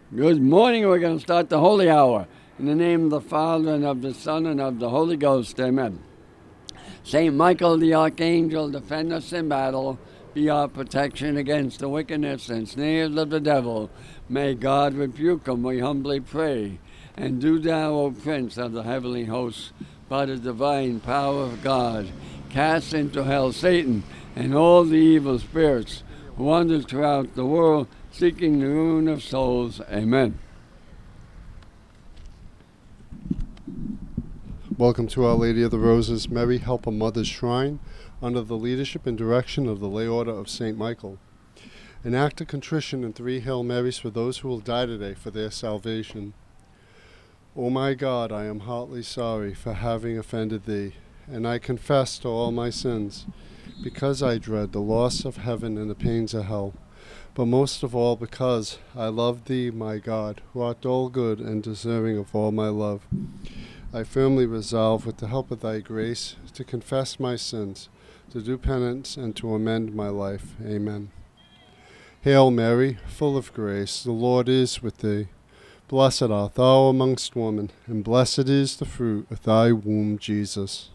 Good morning. We're going to start the Holy Hour. In the name of the Father, and of the Son, and of the Holy Ghost. Amen. Saint Michael the Archangel, defend us in battle. Be our protection against the wickedness and snares of the devil. May God rebuke him, we humbly pray. And do thou, O Prince of the heavenly hosts, by the divine power of God, cast into hell Satan and all the evil spirits who wander throughout the world, seeking the ruin of souls. Amen. Welcome to Our Lady of the Roses Mary Helper Mother's Shrine, under the leadership and direction of the Lay Order of St. Michael. An act of contrition and 3 Hail Marys for those who will die today for their salvation. O my God, I am heartily sorry for having offended Thee, and I confess to all my sins, because I dread the loss of heaven and the pains of hell, but most of all because I love Thee, my God, who art all good and deserving of all my love. I firmly resolve, with the help of Thy grace, to confess my sins, to do penance, and to amend my life. Amen. Hail Mary, full of grace, the Lord is with Thee. Blessed art Thou amongst women, and blessed is the fruit of Thy womb, Jesus.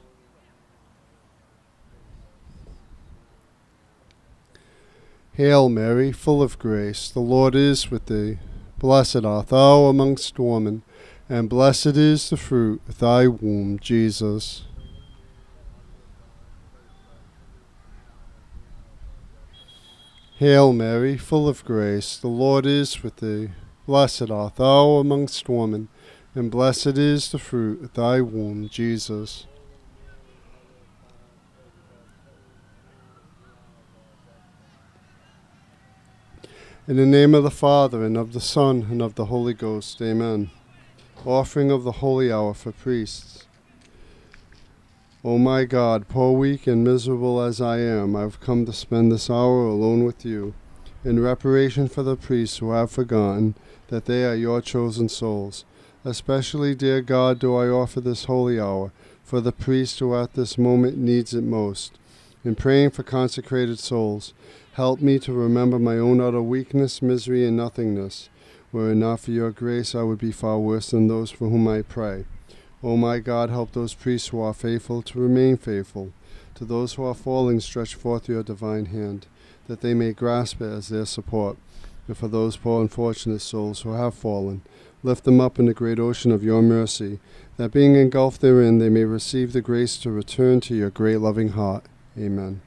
Hail Mary, full of grace, the Lord is with Thee. Blessed art Thou amongst women, and blessed is the fruit of Thy womb, Jesus. Hail Mary, full of grace, the Lord is with Thee. Blessed art Thou amongst women, and blessed is the fruit of Thy womb, Jesus. In the name of the Father, and of the Son, and of the Holy Ghost. Amen. Offering of the Holy Hour for priests. O my God, poor, weak, and miserable as I am, I have come to spend this hour alone with You, in reparation for the priests who have forgotten that they are Your chosen souls. Especially, dear God, do I offer this holy hour for the priest who at this moment needs it most. In praying for consecrated souls, help me to remember my own utter weakness, misery, and nothingness. Were it not for Your grace, I would be far worse than those for whom I pray. O my God, help those priests who are faithful to remain faithful. To those who are falling, stretch forth Your divine hand, that they may grasp it as their support. And for those poor unfortunate souls who have fallen, lift them up in the great ocean of Your mercy, that being engulfed therein, they may receive the grace to return to Your great loving heart. Amen.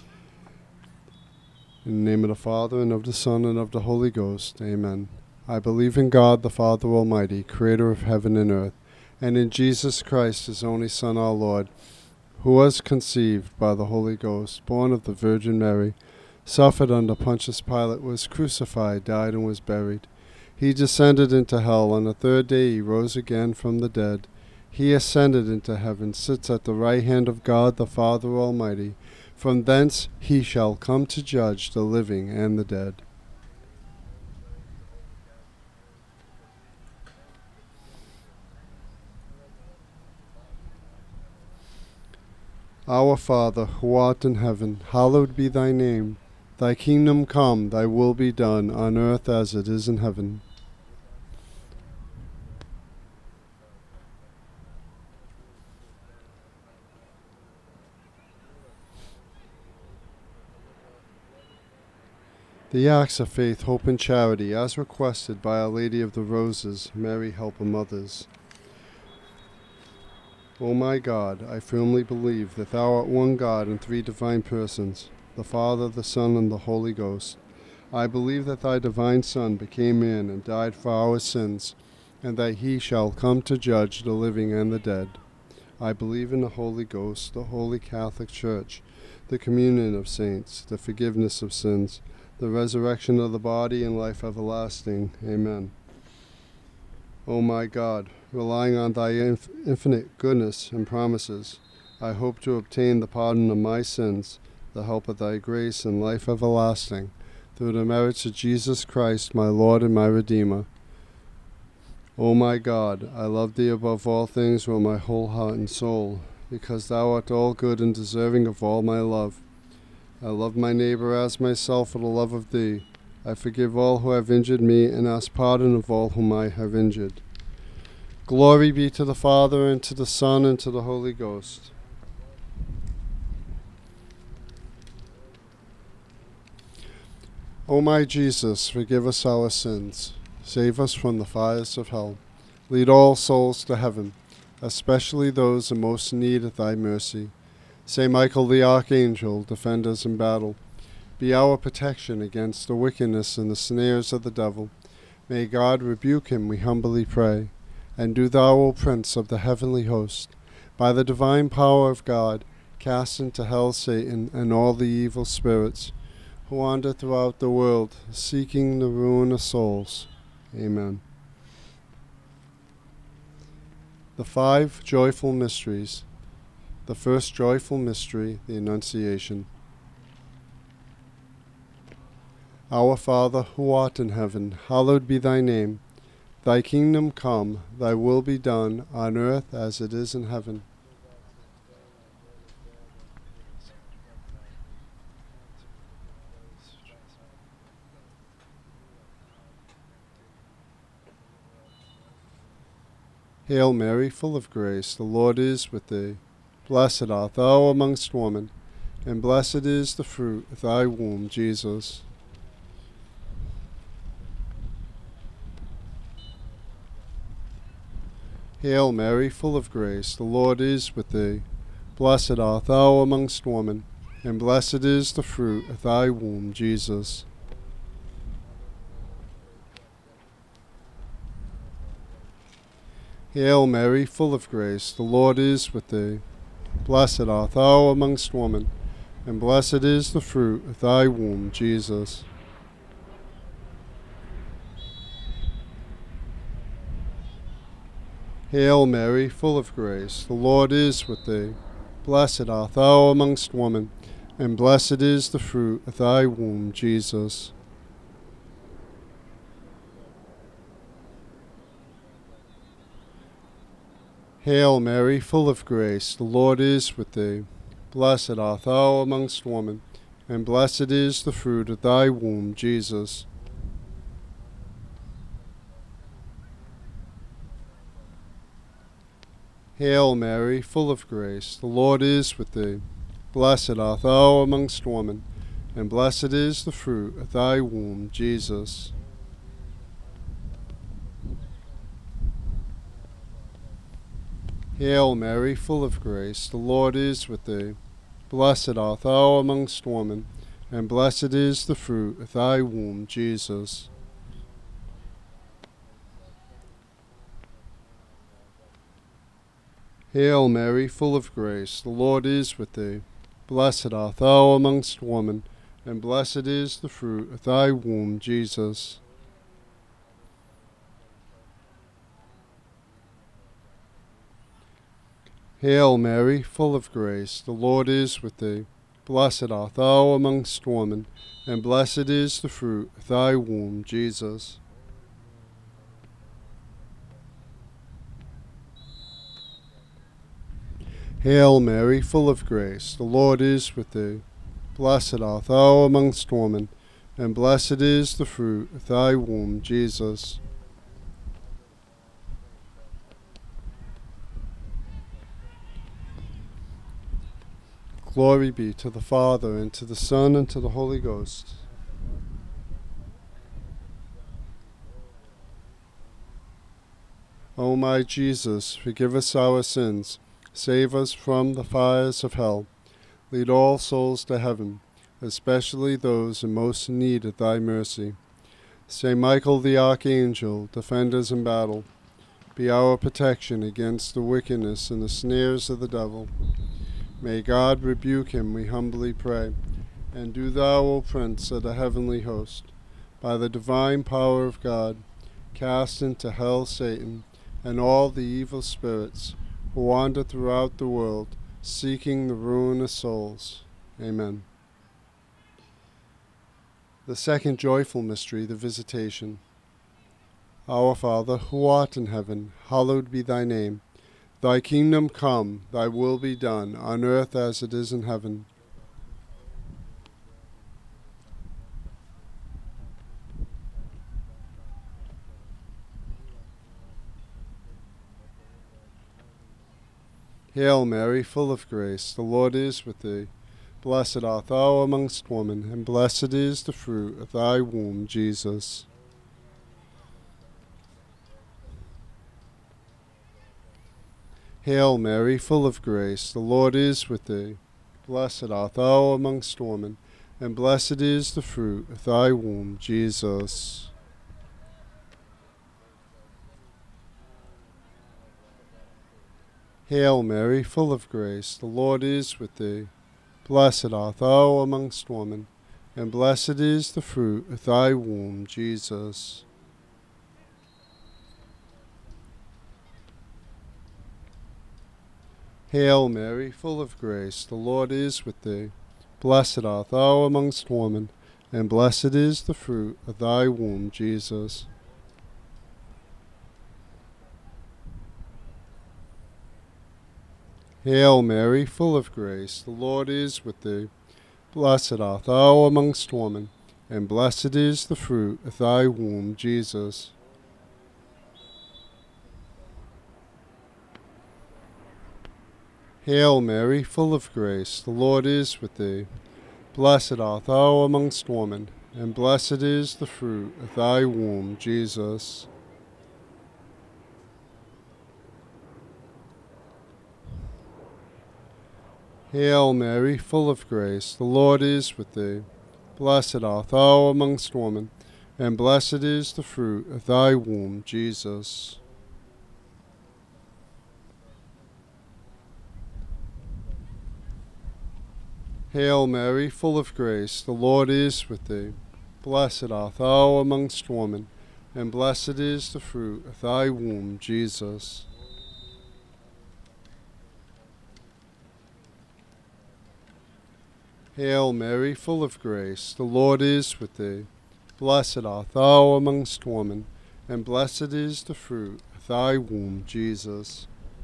In the name of the Father, and of the Son, and of the Holy Ghost. Amen. I believe in God, the Father Almighty, creator of heaven and earth, and in Jesus Christ, His only Son, our Lord, who was conceived by the Holy Ghost, born of the Virgin Mary, suffered under Pontius Pilate, was crucified, died, and was buried. He descended into hell. On the 3rd day He rose again from the dead. He ascended into heaven, sits at the right hand of God, the Father Almighty. From thence He shall come to judge the living and the dead. Our Father, who art in heaven, hallowed be Thy name. Thy kingdom come, Thy will be done, on earth as it is in heaven. The acts of faith, hope, and charity, as requested by Our Lady of the Roses, Mary Helper Mothers. O my God, I firmly believe that Thou art one God in 3 divine persons, the Father, the Son, and the Holy Ghost. I believe that Thy divine Son became man and died for our sins, and that He shall come to judge the living and the dead. I believe in the Holy Ghost, the Holy Catholic Church, the communion of saints, the forgiveness of sins, the resurrection of the body, and life everlasting. Amen. O my God, relying on Thy infinite goodness and promises, I hope to obtain the pardon of my sins, the help of Thy grace, and life everlasting, through the merits of Jesus Christ, my Lord and my Redeemer. O my God, I love Thee above all things with my whole heart and soul, because Thou art all good and deserving of all my love. I love my neighbor as myself for the love of Thee. I forgive all who have injured me, and ask pardon of all whom I have injured. Glory be to the Father, and to the Son, and to the Holy Ghost. O my Jesus, forgive us our sins. Save us from the fires of hell. Lead all souls to heaven, especially those in most need of thy mercy. Saint Michael the Archangel, defend us in battle. Be our protection against the wickedness and the snares of the devil. May God rebuke him, we humbly pray. And do thou, O Prince of the heavenly host, by the divine power of God, cast into hell Satan and all the evil spirits who wander throughout the world, seeking the ruin of souls. Amen. The 5 joyful mysteries. The first joyful mystery, the Annunciation. Our Father, who art in heaven, hallowed be thy name. Thy kingdom come, thy will be done, on earth as it is in heaven. Hail Mary, full of grace, the Lord is with thee. Blessed art thou amongst women, and blessed is the fruit of thy womb, Jesus. Hail Mary, full of grace, the Lord is with thee. Blessed art thou amongst women, and blessed is the fruit of thy womb, Jesus. Hail Mary, full of grace, the Lord is with thee. Blessed art thou amongst women, and blessed is the fruit of thy womb, Jesus. Hail Mary, full of grace, the Lord is with thee. Blessed art thou amongst women, and blessed is the fruit of thy womb, Jesus. Hail Mary, full of grace, the Lord is with thee. Blessed art thou amongst women, and blessed is the fruit of thy womb, Jesus. Hail Mary, full of grace, the Lord is with thee. Blessed art thou amongst women, and blessed is the fruit of thy womb, Jesus. Hail Mary, full of grace, the Lord is with thee. Blessed art thou amongst women, and blessed is the fruit of thy womb, Jesus. Hail Mary, full of grace, the Lord is with thee. Blessed art thou amongst women, and blessed is the fruit of thy womb, Jesus. Hail Mary, full of grace, the Lord is with thee. Blessed art thou amongst women, and blessed is the fruit of thy womb, Jesus. Hail Mary, full of grace, the Lord is with thee. Blessed art thou amongst women, and blessed is the fruit of thy womb, Jesus. Glory be to the Father, and to the Son, and to the Holy Ghost. O my Jesus, forgive us our sins, save us from the fires of hell. Lead all souls to heaven, especially those in most need of thy mercy. Saint Michael the Archangel, defend us in battle. Be our protection against the wickedness and the snares of the devil. May God rebuke him, we humbly pray. And do thou, O Prince of the heavenly host, by the divine power of God, cast into hell Satan and all the evil spirits who wander throughout the world, seeking the ruin of souls. Amen. The second joyful mystery, the Visitation. Our Father, who art in heaven, hallowed be thy name. Thy kingdom come, thy will be done, on earth as it is in heaven. Hail Mary, full of grace, the Lord is with thee. Blessed art thou amongst women, and blessed is the fruit of thy womb, Jesus. Hail Mary, full of grace, the Lord is with thee. Blessed art thou amongst women, and blessed is the fruit of thy womb, Jesus. Hail Mary, full of grace, the Lord is with thee. Blessed art thou amongst women, and blessed is the fruit of thy womb, Jesus. Hail Mary, full of grace, the Lord is with thee. Blessed art thou amongst women, and blessed is the fruit of thy womb, Jesus. Hail Mary, full of grace, the Lord is with thee. Blessed art thou amongst women, and blessed is the fruit of thy womb, Jesus. Hail Mary, full of grace, the Lord is with thee. Blessed art thou amongst women, and blessed is the fruit of thy womb, Jesus. Hail Mary, full of grace, the Lord is with thee. Blessed art thou amongst women, and blessed is the fruit of thy womb, Jesus. Hail Mary, full of grace, the Lord is with thee. Blessed art thou amongst women, and blessed is the fruit of thy womb, Jesus. Hail Mary, full of grace, the Lord is with thee. Blessed art thou amongst women, and blessed is the fruit of thy womb, Jesus.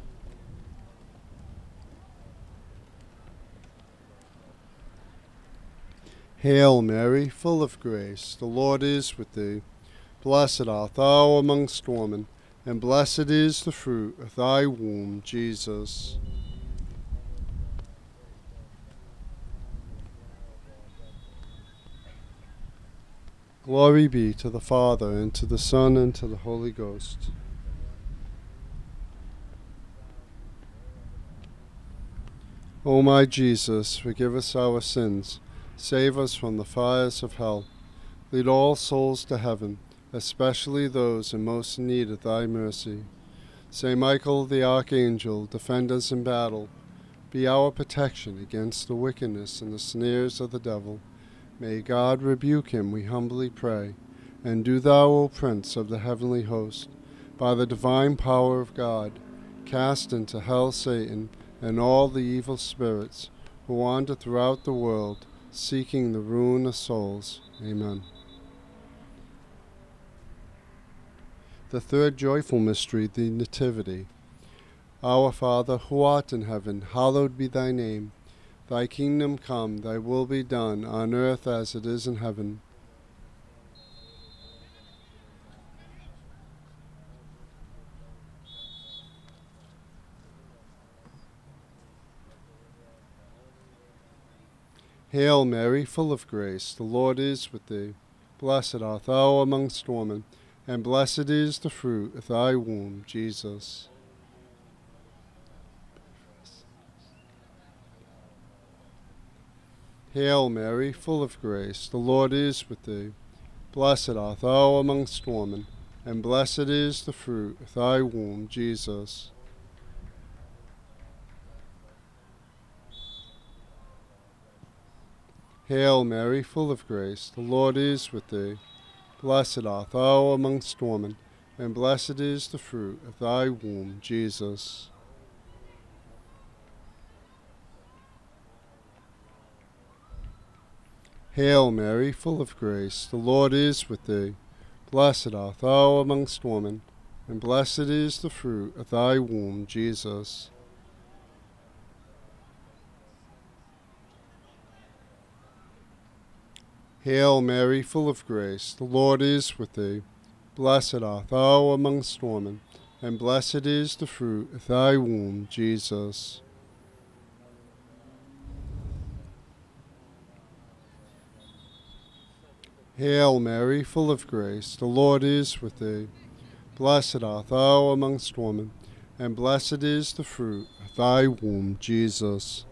Hail Mary, full of grace, the Lord is with thee. Blessed art thou amongst women, and blessed is the fruit of thy womb, Jesus. Glory be to the Father, and to the Son, and to the Holy Ghost. O my Jesus, forgive us our sins, save us from the fires of hell. Lead all souls to heaven, especially those in most need of thy mercy. Saint Michael the Archangel, defend us in battle. Be our protection against the wickedness and the snares of the devil. May God rebuke him, we humbly pray. And do thou, O Prince of the heavenly host, by the divine power of God, cast into hell Satan and all the evil spirits who wander throughout the world, seeking the ruin of souls. Amen. The third joyful mystery, the Nativity. Our Father, who art in heaven, hallowed be thy name. Thy kingdom come, thy will be done, on earth as it is in heaven. Hail Mary, full of grace, the Lord is with thee. Blessed art thou amongst women, and blessed is the fruit of thy womb, Jesus. Hail Mary, full of grace, the Lord is with thee. Blessed art thou amongst women, and blessed is the fruit of thy womb, Jesus. Hail Mary, full of grace, the Lord is with thee. Blessed art thou amongst women, and blessed is the fruit of thy womb, Jesus. Hail Mary, full of grace, the Lord is with thee. Blessed art thou amongst women, and blessed is the fruit of thy womb, Jesus. Hail Mary, full of grace, the Lord is with thee. Blessed art thou amongst women, and blessed is the fruit of thy womb, Jesus. Hail Mary, full of grace, the Lord is with thee. Blessed art thou amongst women, and blessed is the fruit of thy womb, Jesus.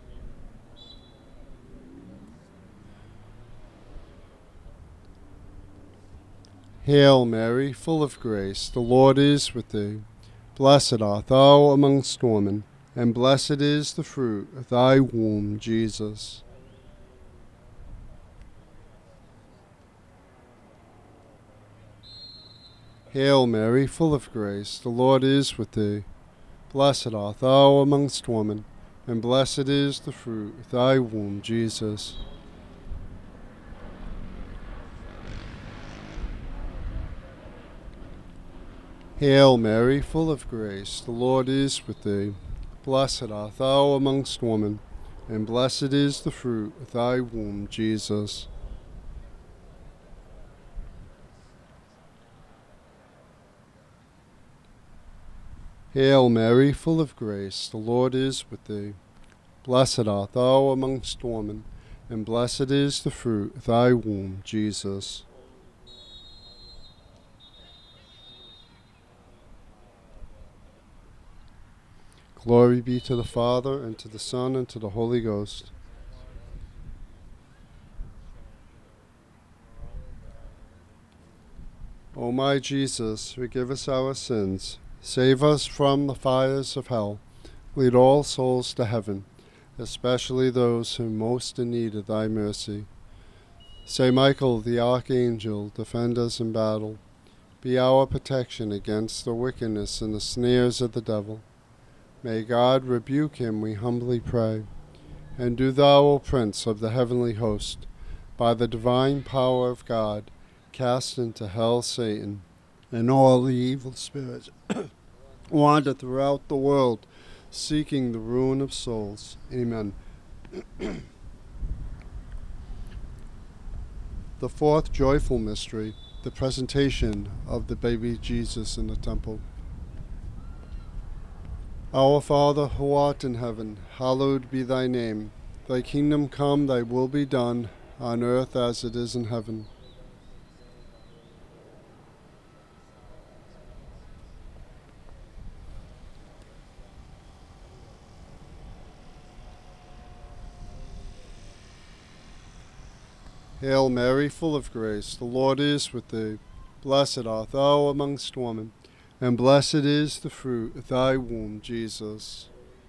Hail Mary, full of grace, the Lord is with thee. Blessed art thou amongst women, and blessed is the fruit of thy womb, Jesus. Hail Mary, full of grace, the Lord is with thee. Blessed art thou amongst women, and blessed is the fruit of thy womb, Jesus. Hail Mary, full of grace, the Lord is with thee. Blessed art thou amongst women, and blessed is the fruit of thy womb, Jesus. Hail Mary, full of grace, the Lord is with thee. Blessed art thou amongst women, and blessed is the fruit of thy womb, Jesus. Glory be to the Father, and to the Son, and to the Holy Ghost. O my Jesus, forgive us our sins, save us from the fires of hell, lead all souls to heaven, especially those who most in need of thy mercy. Saint Michael the Archangel, defend us in battle. Be our protection against the wickedness and the snares of the devil. May God rebuke him, we humbly pray. And do thou, O Prince of the heavenly host, by the divine power of God, cast into hell Satan and all the evil spirits wander throughout the world, seeking the ruin of souls. Amen. The fourth joyful mystery, the presentation of the baby Jesus in the temple. Our Father, who art in heaven, hallowed be thy name. Thy kingdom come, thy will be done, on earth as it is in heaven. Hail Mary, full of grace, the Lord is with thee. Blessed art thou amongst women, and blessed is the fruit of thy womb, Jesus.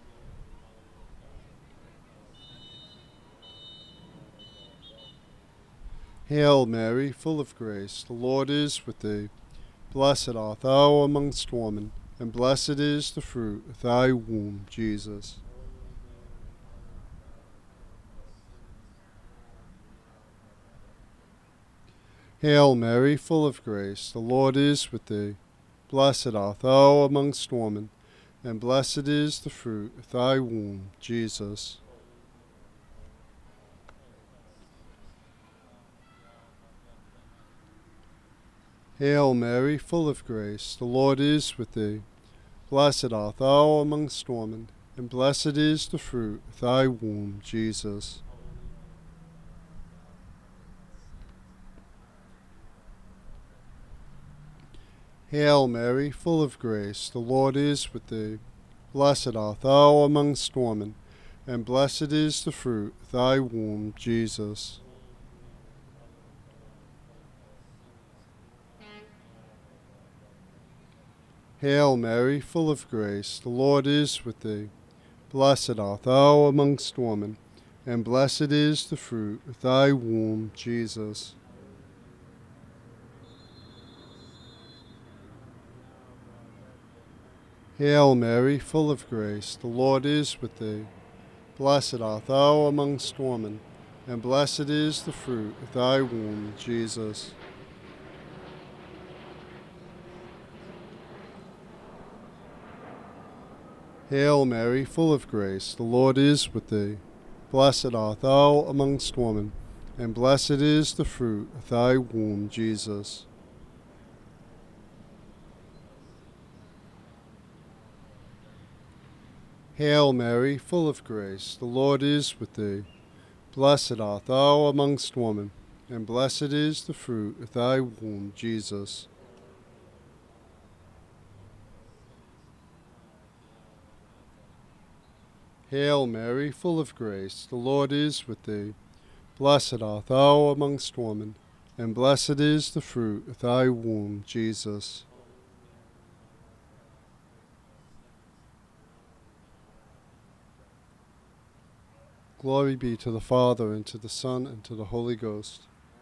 Hail Mary, full of grace, the Lord is with thee. Blessed art thou amongst women, and blessed is the fruit of thy womb, Jesus. Hail Mary, full of grace, the Lord is with thee. Blessed art thou amongst women, and blessed is the fruit of thy womb, Jesus. Hail Mary, full of grace, the Lord is with thee. Blessed art thou amongst women, and blessed is the fruit of thy womb, Jesus. Hail Mary, full of grace, the Lord is with thee. Blessed art thou amongst women, and blessed is the fruit of thy womb, Jesus. Hail Mary, full of grace, the Lord is with thee. Blessed art thou amongst women, and blessed is the fruit of thy womb, Jesus. Hail Mary, full of grace, the Lord is with thee. Blessed art thou amongst women, and blessed is the fruit of thy womb, Jesus. Hail Mary, full of grace, the Lord is with thee. Blessed art thou amongst women, and blessed is the fruit of thy womb, Jesus. Hail Mary, full of grace, the Lord is with thee. Blessed art thou amongst women, and blessed is the fruit of thy womb, Jesus. Hail Mary, full of grace, the Lord is with thee. Blessed art thou amongst women, and blessed is the fruit of thy womb, Jesus. Glory be to the Father, and to the Son, and to the Holy Ghost.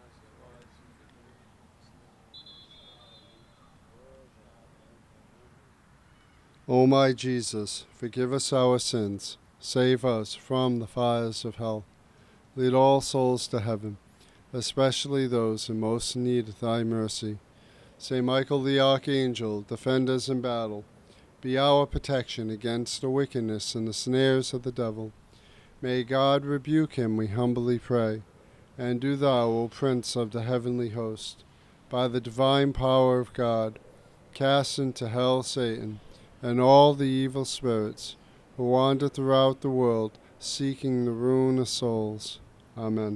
O my Jesus, forgive us our sins, save us from the fires of hell. Lead all souls to heaven, especially those in most need of thy mercy. Saint Michael the Archangel, defend us in battle. Be our protection against the wickedness and the snares of the devil. May God rebuke him, we humbly pray. And do thou, O Prince of the heavenly host, by the divine power of God, cast into hell Satan and all the evil spirits who wander throughout the world, seeking the ruin of souls. Amen.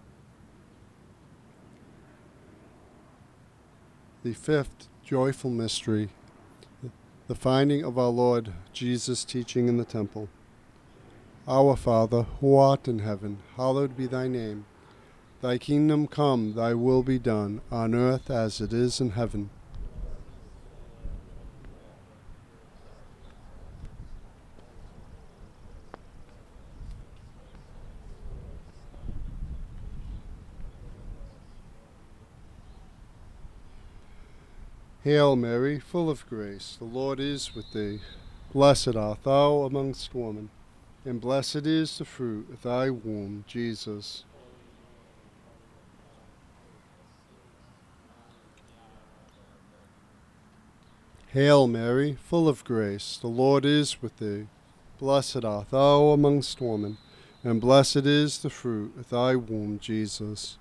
The fifth joyful mystery, the finding of our Lord Jesus teaching in the temple. Our Father, who art in heaven, hallowed be thy name. Thy kingdom come, thy will be done, on earth as it is in heaven. Hail Mary, full of grace, the Lord is with thee. Blessed art thou amongst women, and blessed is the fruit of thy womb, Jesus. Hail Mary, full of grace, the Lord is with thee. Blessed art thou amongst women, and blessed is the fruit of thy womb, Jesus.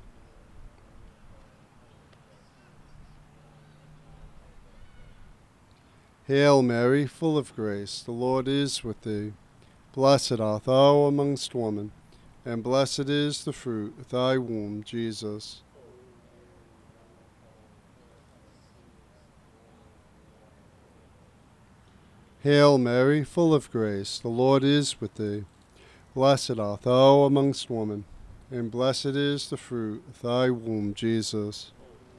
Hail Mary, full of grace, the Lord is with thee. Blessed art thou amongst women, and blessed is the fruit of thy womb, Jesus. Hail Mary, full of grace, the Lord is with thee. Blessed art thou amongst women, and blessed is the fruit of thy womb, Jesus.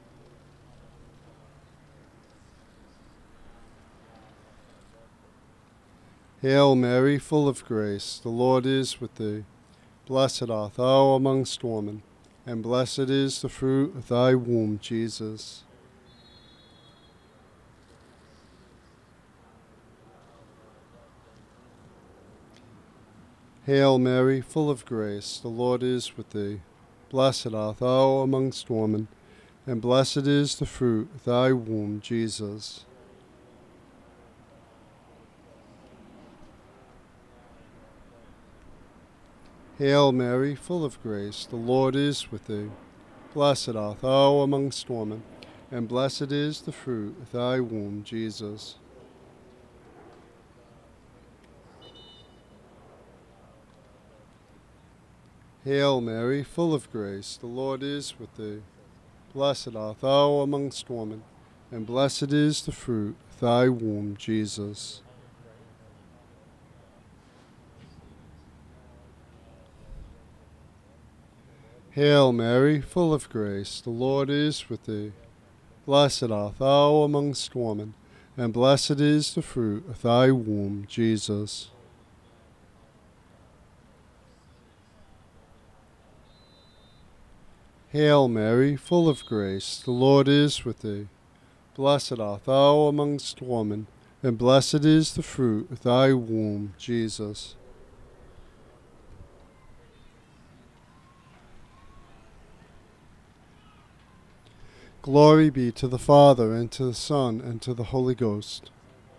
Hail Mary, full of grace, the Lord is with thee. Blessed art thou amongst women, and blessed is the fruit of thy womb, Jesus. Hail Mary, full of grace, the Lord is with thee. Blessed art thou amongst women, and blessed is the fruit of thy womb, Jesus. Hail Mary, full of grace, the Lord is with thee. Blessed art thou amongst women, and blessed is the fruit of thy womb, Jesus. Hail Mary, full of grace, the Lord is with thee. Blessed art thou amongst women, and blessed is the fruit of thy womb, Jesus. Hail Mary, full of grace, the Lord is with thee. Blessed art thou amongst women, and blessed is the fruit of thy womb, Jesus. Hail Mary, full of grace, the Lord is with thee. Blessed art thou amongst women, and blessed is the fruit of thy womb, Jesus. Glory be to the Father, and to the Son, and to the Holy Ghost.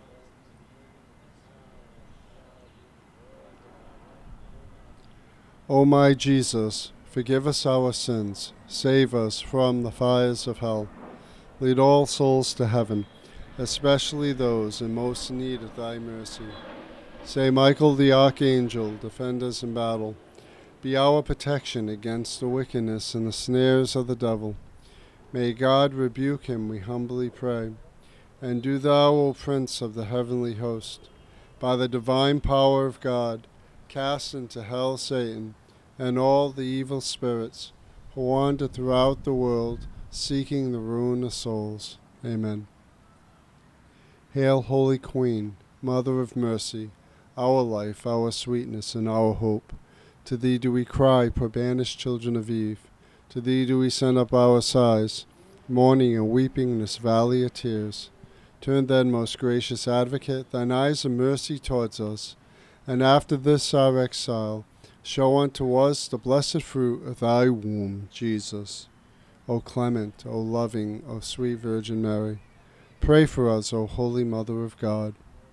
O my Jesus, forgive us our sins, save us from the fires of hell. Lead all souls to heaven, especially those in most need of thy mercy. Saint Michael the Archangel, defend us in battle. Be our protection against the wickedness and the snares of the devil. May God rebuke him, we humbly pray. And do thou, O Prince of the heavenly host, by the divine power of God, cast into hell Satan and all the evil spirits who wander throughout the world, seeking the ruin of souls. Amen. Hail, Holy Queen, Mother of Mercy, our life, our sweetness, and our hope. To thee do we cry, poor banished children of Eve. To thee do we send up our sighs, mourning and weeping in this valley of tears. Turn then, most gracious Advocate, thine eyes of mercy towards us, and after this our exile, show unto us the blessed fruit of thy womb, Jesus. O clement, O loving, O sweet Virgin Mary, pray for us, O Holy Mother of God.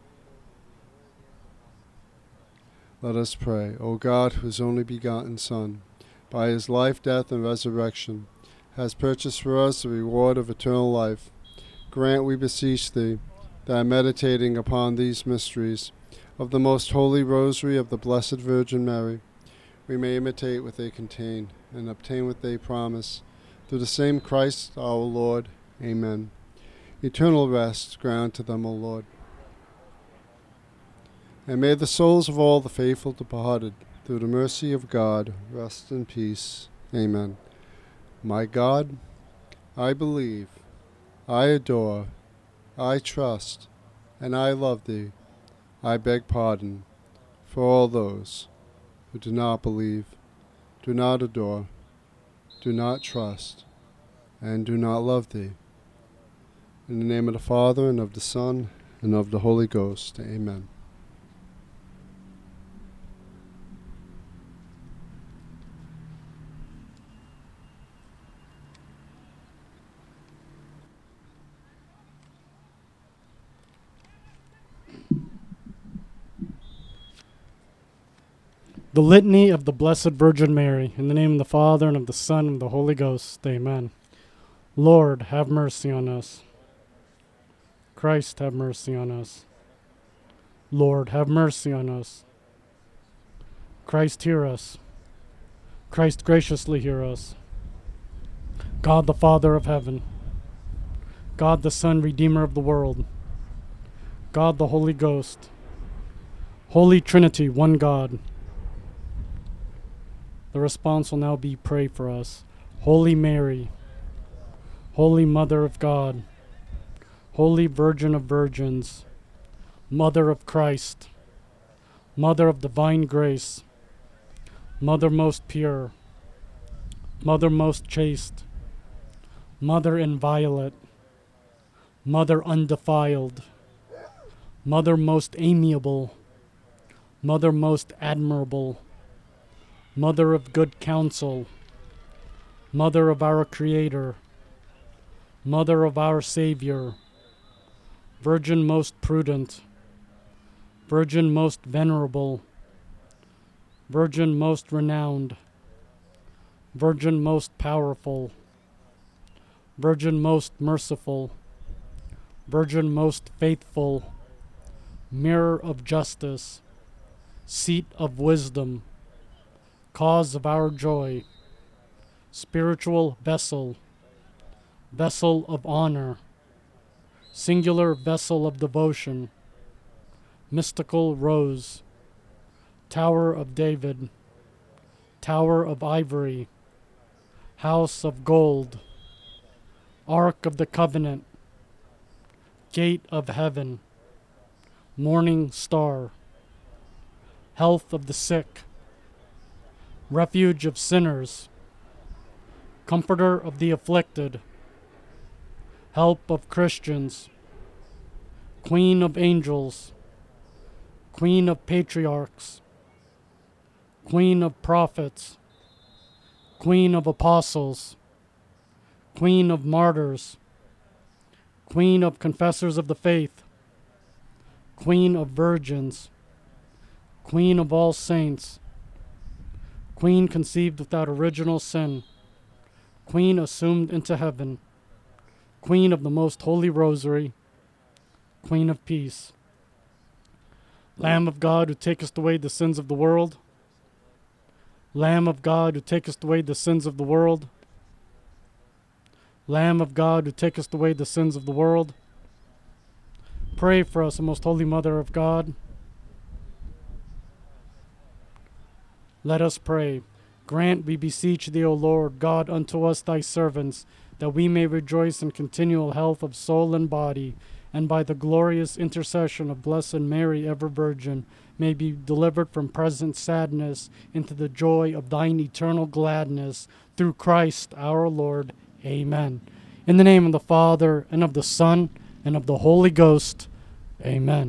Let us pray. O God, whose only begotten Son, by his life, death, and resurrection, has purchased for us the reward of eternal life, grant, we beseech thee, that meditating upon these mysteries of the most holy rosary of the Blessed Virgin Mary, we may imitate what they contain and obtain what they promise. Through the same Christ our Lord. Amen. Eternal rest grant to them, O Lord. And may the souls of all the faithful departed, through the mercy of God, rest in peace. Amen. My God, I believe, I adore, I trust, and I love thee. I beg pardon for all those who do not believe, do not adore, do not trust, and do not love thee. In the name of the Father, and of the Son, and of the Holy Ghost. Amen. The Litany of the Blessed Virgin Mary. In the name of the Father, and of the Son, and of the Holy Ghost. Amen. Lord, have mercy on us. Christ, have mercy on us. Lord, have mercy on us. Christ, hear us. Christ, graciously hear us. God the Father of heaven, God the Son, Redeemer of the world, God the Holy Ghost, Holy Trinity, one God. The response will now be, pray for us. Holy Mary, Holy Mother of God, Holy Virgin of Virgins, Mother of Christ, Mother of divine grace, Mother most pure, Mother most chaste, Mother inviolate, Mother undefiled, Mother most amiable, Mother most admirable, Mother of good counsel, Mother of our Creator, Mother of our Savior, Virgin most prudent, Virgin most venerable, Virgin most renowned, Virgin most powerful, Virgin most merciful, Virgin most faithful, Mirror of justice, Seat of wisdom, Cause of our joy, Spiritual vessel, Vessel of honor, Singular vessel of devotion, Mystical rose, Tower of David, Tower of ivory, House of gold, Ark of the covenant, Gate of heaven, Morning star, Health of the sick, Refuge of sinners, Comforter of the afflicted, Help of Christians, Queen of angels, Queen of patriarchs, Queen of prophets, Queen of apostles, Queen of martyrs, Queen of confessors of the faith, Queen of virgins, Queen of all saints, Queen conceived without original sin, Queen assumed into heaven, Queen of the most holy rosary, Queen of peace. Lamb of God, who takest away the sins of the world. Lamb of God, who takest away the sins of the world. Lamb of God, who takest away the sins of the world. Pray for us, O most holy Mother of God. Let us pray. Grant, we beseech thee, O Lord God, unto us thy servants, that we may rejoice in continual health of soul and body, and by the glorious intercession of Blessed Mary, ever Virgin, may be delivered from present sadness into the joy of thine eternal gladness, through Christ our Lord. Amen. In the name of the Father, and of the Son, and of the Holy Ghost. Amen.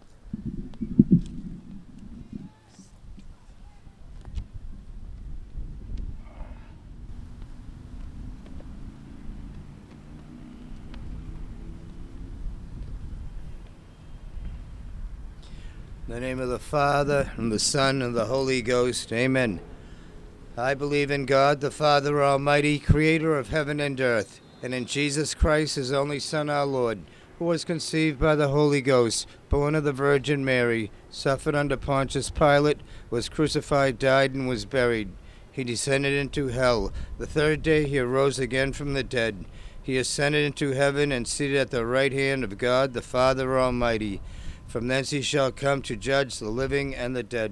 In the name of the Father, and the Son, and the Holy Ghost. Amen. I believe in God, the Father Almighty, creator of heaven and earth, and in Jesus Christ, his only Son, our Lord, who was conceived by the Holy Ghost, born of the Virgin Mary, suffered under Pontius Pilate, was crucified, died, and was buried. He descended into hell. The third day he arose again from the dead. He ascended into heaven and seated at the right hand of God, the Father Almighty. From thence he shall come to judge the living and the dead.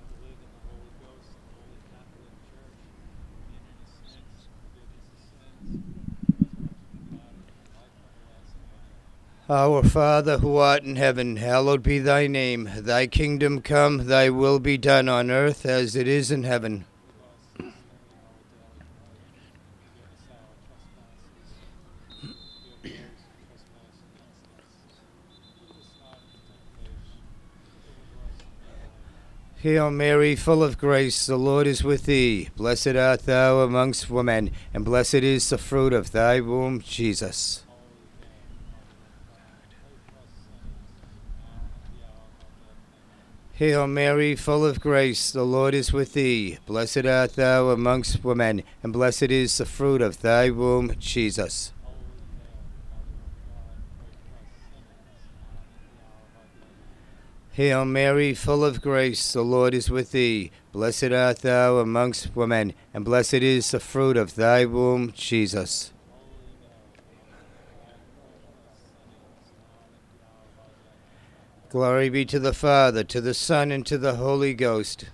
Our Father, who art in heaven, hallowed be thy name. Thy kingdom come, thy will be done on earth as it is in heaven. Hail Mary, full of grace, the Lord is with thee. Blessed art thou amongst women, and blessed is the fruit of thy womb, Jesus. Hail Mary, full of grace, the Lord is with thee. Blessed art thou amongst women, and blessed is the fruit of thy womb, Jesus. Hail Mary, full of grace, the Lord is with thee. Blessed art thou amongst women, and blessed is the fruit of thy womb, Jesus. Glory be to the Father, to the Son, and to the Holy Ghost.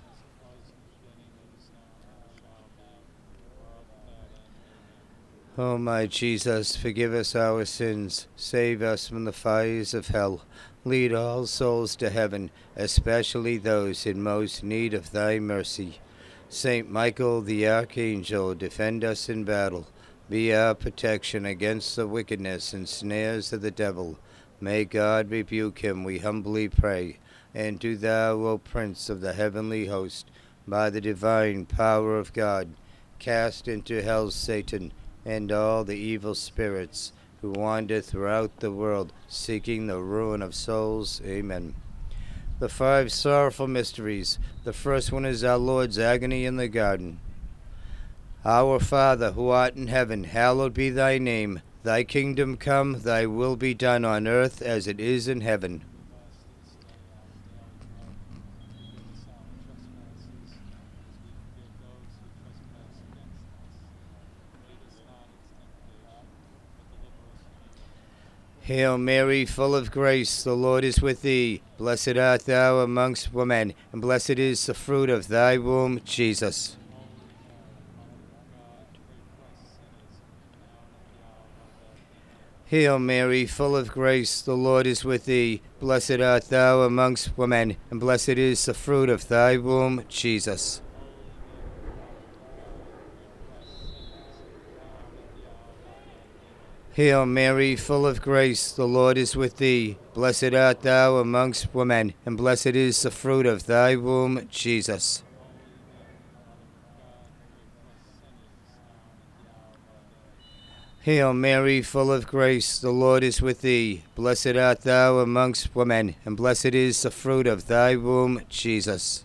O my Jesus, forgive us our sins, save us from the fires of hell. Lead all souls to heaven, especially those in most need of thy mercy. Saint Michael the Archangel, defend us in battle. Be our protection against the wickedness and snares of the devil. May God rebuke him, we humbly pray. And do thou, O Prince of the heavenly host, by the divine power of God, cast into hell Satan and all the evil spirits who wander throughout the world, seeking the ruin of souls. Amen. The 5 sorrowful mysteries. The first one is our Lord's agony in the garden. Our Father, who art in heaven, hallowed be thy name. Thy kingdom come, thy will be done on earth as it is in heaven. Hail Mary, full of grace, the Lord is with thee. Blessed art thou amongst women, and blessed is the fruit of thy womb, Jesus. Hail Mary, full of grace, the Lord is with thee. Blessed art thou amongst women, and blessed is the fruit of thy womb, Jesus. Hail Mary, full of grace, the Lord is with thee. Blessed art thou amongst women, and blessed is the fruit of thy womb, Jesus. Hail Mary, full of grace, the Lord is with thee. Blessed art thou amongst women, and blessed is the fruit of thy womb, Jesus.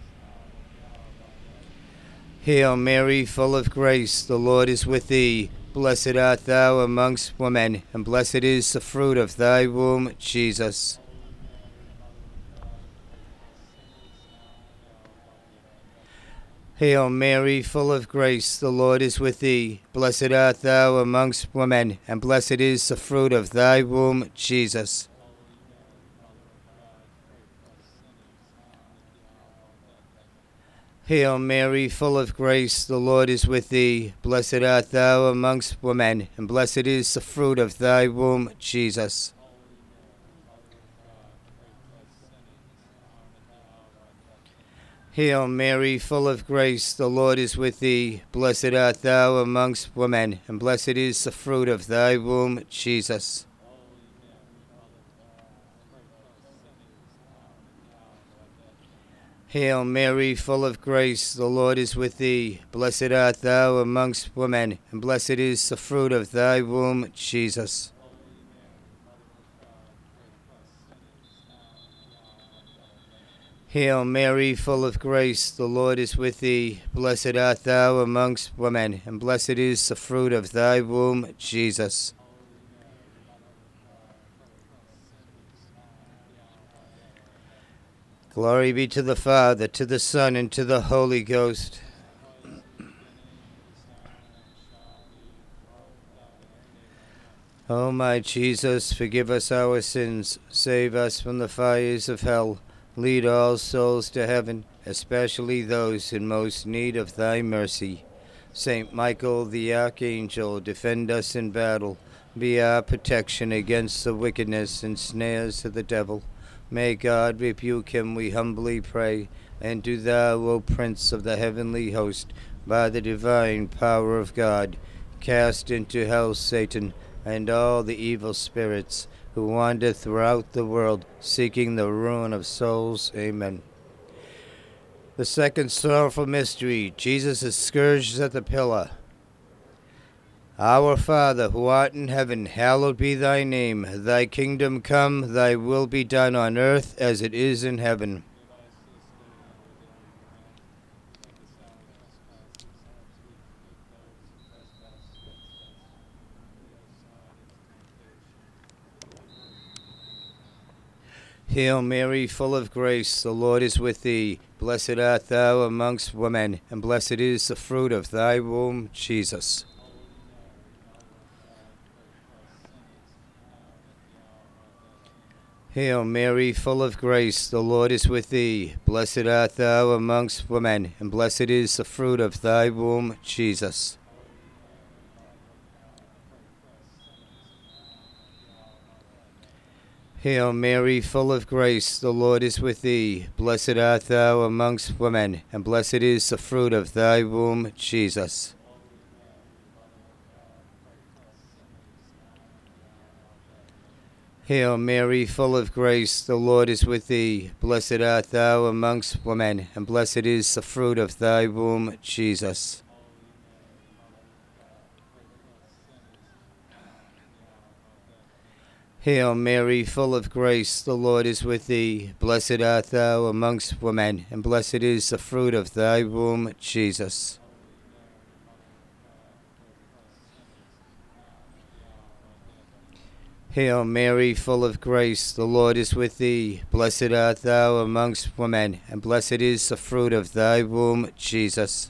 Hail Mary, full of grace, the Lord is with thee. Blessed art thou amongst women, and blessed is the fruit of thy womb, Jesus. Hail Mary, full of grace, the Lord is with thee. Blessed art thou amongst women, and blessed is the fruit of thy womb, Jesus. Hail Mary, full of grace, the Lord is with thee. Blessed art thou amongst women, and blessed is the fruit of thy womb, Jesus. Hail Mary, full of grace, the Lord is with thee. Blessed art thou amongst women, and blessed is the fruit of thy womb, Jesus. Hail Mary, full of grace, the Lord is with thee. Blessed art thou amongst women, and blessed is the fruit of thy womb, Jesus. Hail Mary, full of grace, the Lord is with thee. Blessed art thou amongst women, and blessed is the fruit of thy womb, Jesus. Glory be to the Father, to the Son, and to the Holy Ghost. O my Jesus, forgive us our sins, save us from the fires of hell, lead all souls to heaven, especially those in most need of thy mercy. Saint Michael the Archangel, defend us in battle, be our protection against the wickedness and snares of the devil. May God rebuke him, we humbly pray, and do thou, O Prince of the heavenly host, by the divine power of God, cast into hell Satan and all the evil spirits who wander throughout the world, seeking the ruin of souls. Amen. The second sorrowful mystery, Jesus is scourged at the pillar. Our Father, who art in heaven, hallowed be thy name. Thy kingdom come, thy will be done on earth as it is in heaven. Hail Mary, full of grace, the Lord is with thee. Blessed art thou amongst women, and blessed is the fruit of thy womb, Jesus. Hail Mary, full of grace, the Lord is with thee. Blessed art thou amongst women, and blessed is the fruit of thy womb, Jesus. Hail Mary, full of grace, the Lord is with thee. Blessed art thou amongst women, and blessed is the fruit of thy womb, Jesus. Hail Mary, full of grace, the Lord is with thee. Blessed art thou amongst women, and blessed is the fruit of thy womb, Jesus. Hail Mary, full of grace, the Lord is with thee. Blessed art thou amongst women, and blessed is the fruit of thy womb, Jesus. Hail Mary, full of grace, the Lord is with thee. Blessed art thou amongst women, and blessed is the fruit of thy womb, Jesus.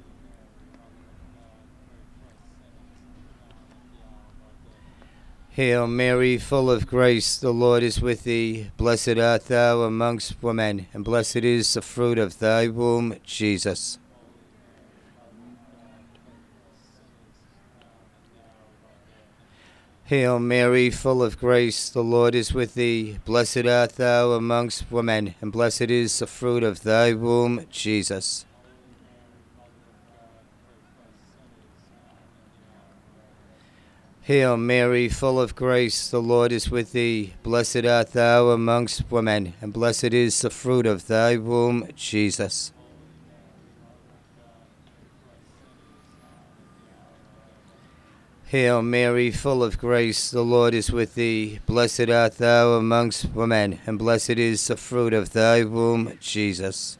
Hail Mary, full of grace, the Lord is with thee. Blessed art thou amongst women, and blessed is the fruit of thy womb, Jesus. Hail Mary, full of grace, the Lord is with thee. Blessed art thou amongst women, and blessed is the fruit of thy womb, Jesus. Hail Mary, full of grace, the Lord is with thee. Blessed art thou amongst women, and blessed is the fruit of thy womb, Jesus. Hail Mary, full of grace, the Lord is with thee. Blessed art thou amongst women, and blessed is the fruit of thy womb, Jesus.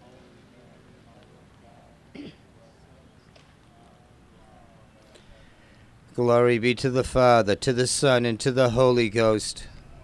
Glory be to the Father, to the Son, and to the Holy Ghost.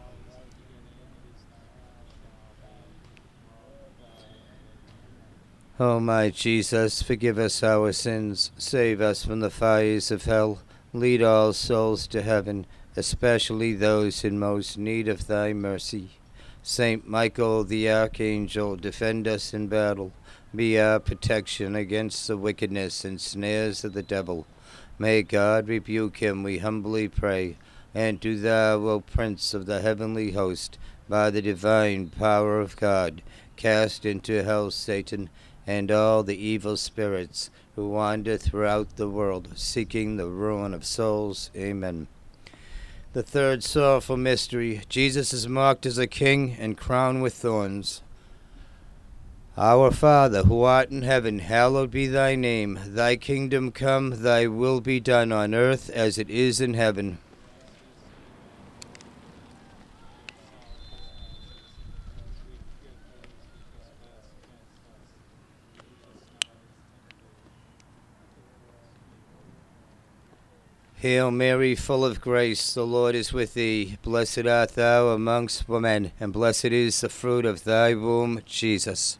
O my Jesus, forgive us our sins, save us from the fires of hell, lead all souls to heaven, especially those in most need of thy mercy. Saint Michael the Archangel, defend us in battle, be our protection against the wickedness and snares of the devil. May God rebuke him, we humbly pray. And do thou, O Prince of the heavenly host, by the divine power of God, cast into hell Satan and all the evil spirits who wander throughout the world, seeking the ruin of souls. Amen. The third sorrowful mystery, Jesus is marked as a king and crowned with thorns. Our Father, who art in heaven, hallowed be thy name. Thy kingdom come, thy will be done on earth as it is in heaven. Hail Mary, full of grace, the Lord is with thee. Blessed art thou amongst women, and blessed is the fruit of thy womb, Jesus.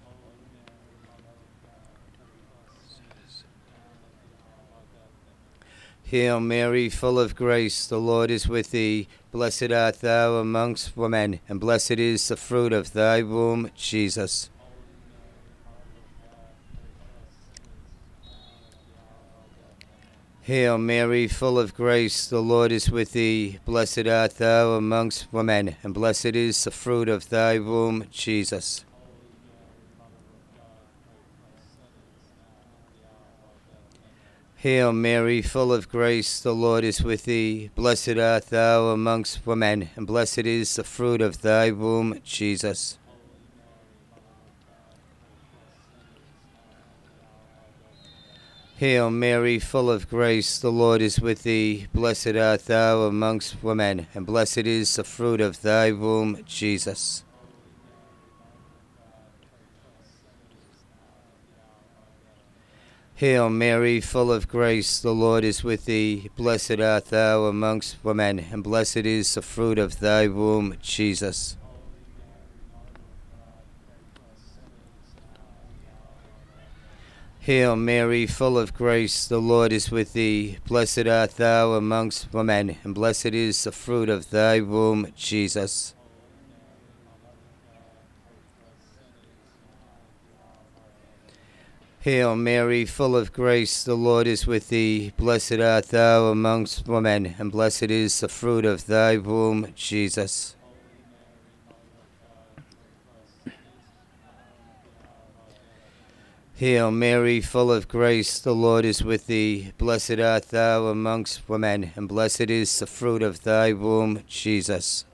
Hail Mary, full of grace, the Lord is with thee. Blessed art thou amongst women, and blessed is the fruit of thy womb, Jesus. Hail Mary, full of grace, the Lord is with thee. Blessed art thou amongst women, and blessed is the fruit of thy womb, Jesus. Hail Mary, full of grace, the Lord is with thee. Blessed art thou amongst women, and blessed is the fruit of thy womb, Jesus. Hail Mary, full of grace, the Lord is with thee. Blessed art thou amongst women, and blessed is the fruit of thy womb, Jesus. Hail Mary, full of grace, the Lord is with thee. Blessed art thou amongst women, and blessed is the fruit of thy womb, Jesus. Hail Mary, full of grace, the Lord is with thee. Blessed art thou amongst women, and blessed is the fruit of thy womb, Jesus. Hail Mary, full of grace, the Lord is with thee. Blessed art thou amongst women, and blessed is the fruit of thy womb, Jesus. Hail Mary, full of grace, the Lord is with thee. Blessed art thou amongst women, and blessed is the fruit of thy womb, Jesus.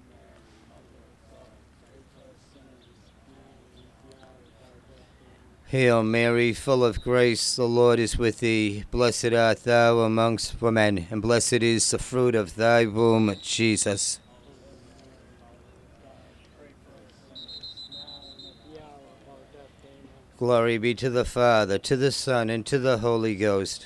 Hail Mary, full of grace, the Lord is with thee. Blessed art thou amongst women, and blessed is the fruit of thy womb, Jesus. Glory be to the Father, to the Son, and to the Holy Ghost.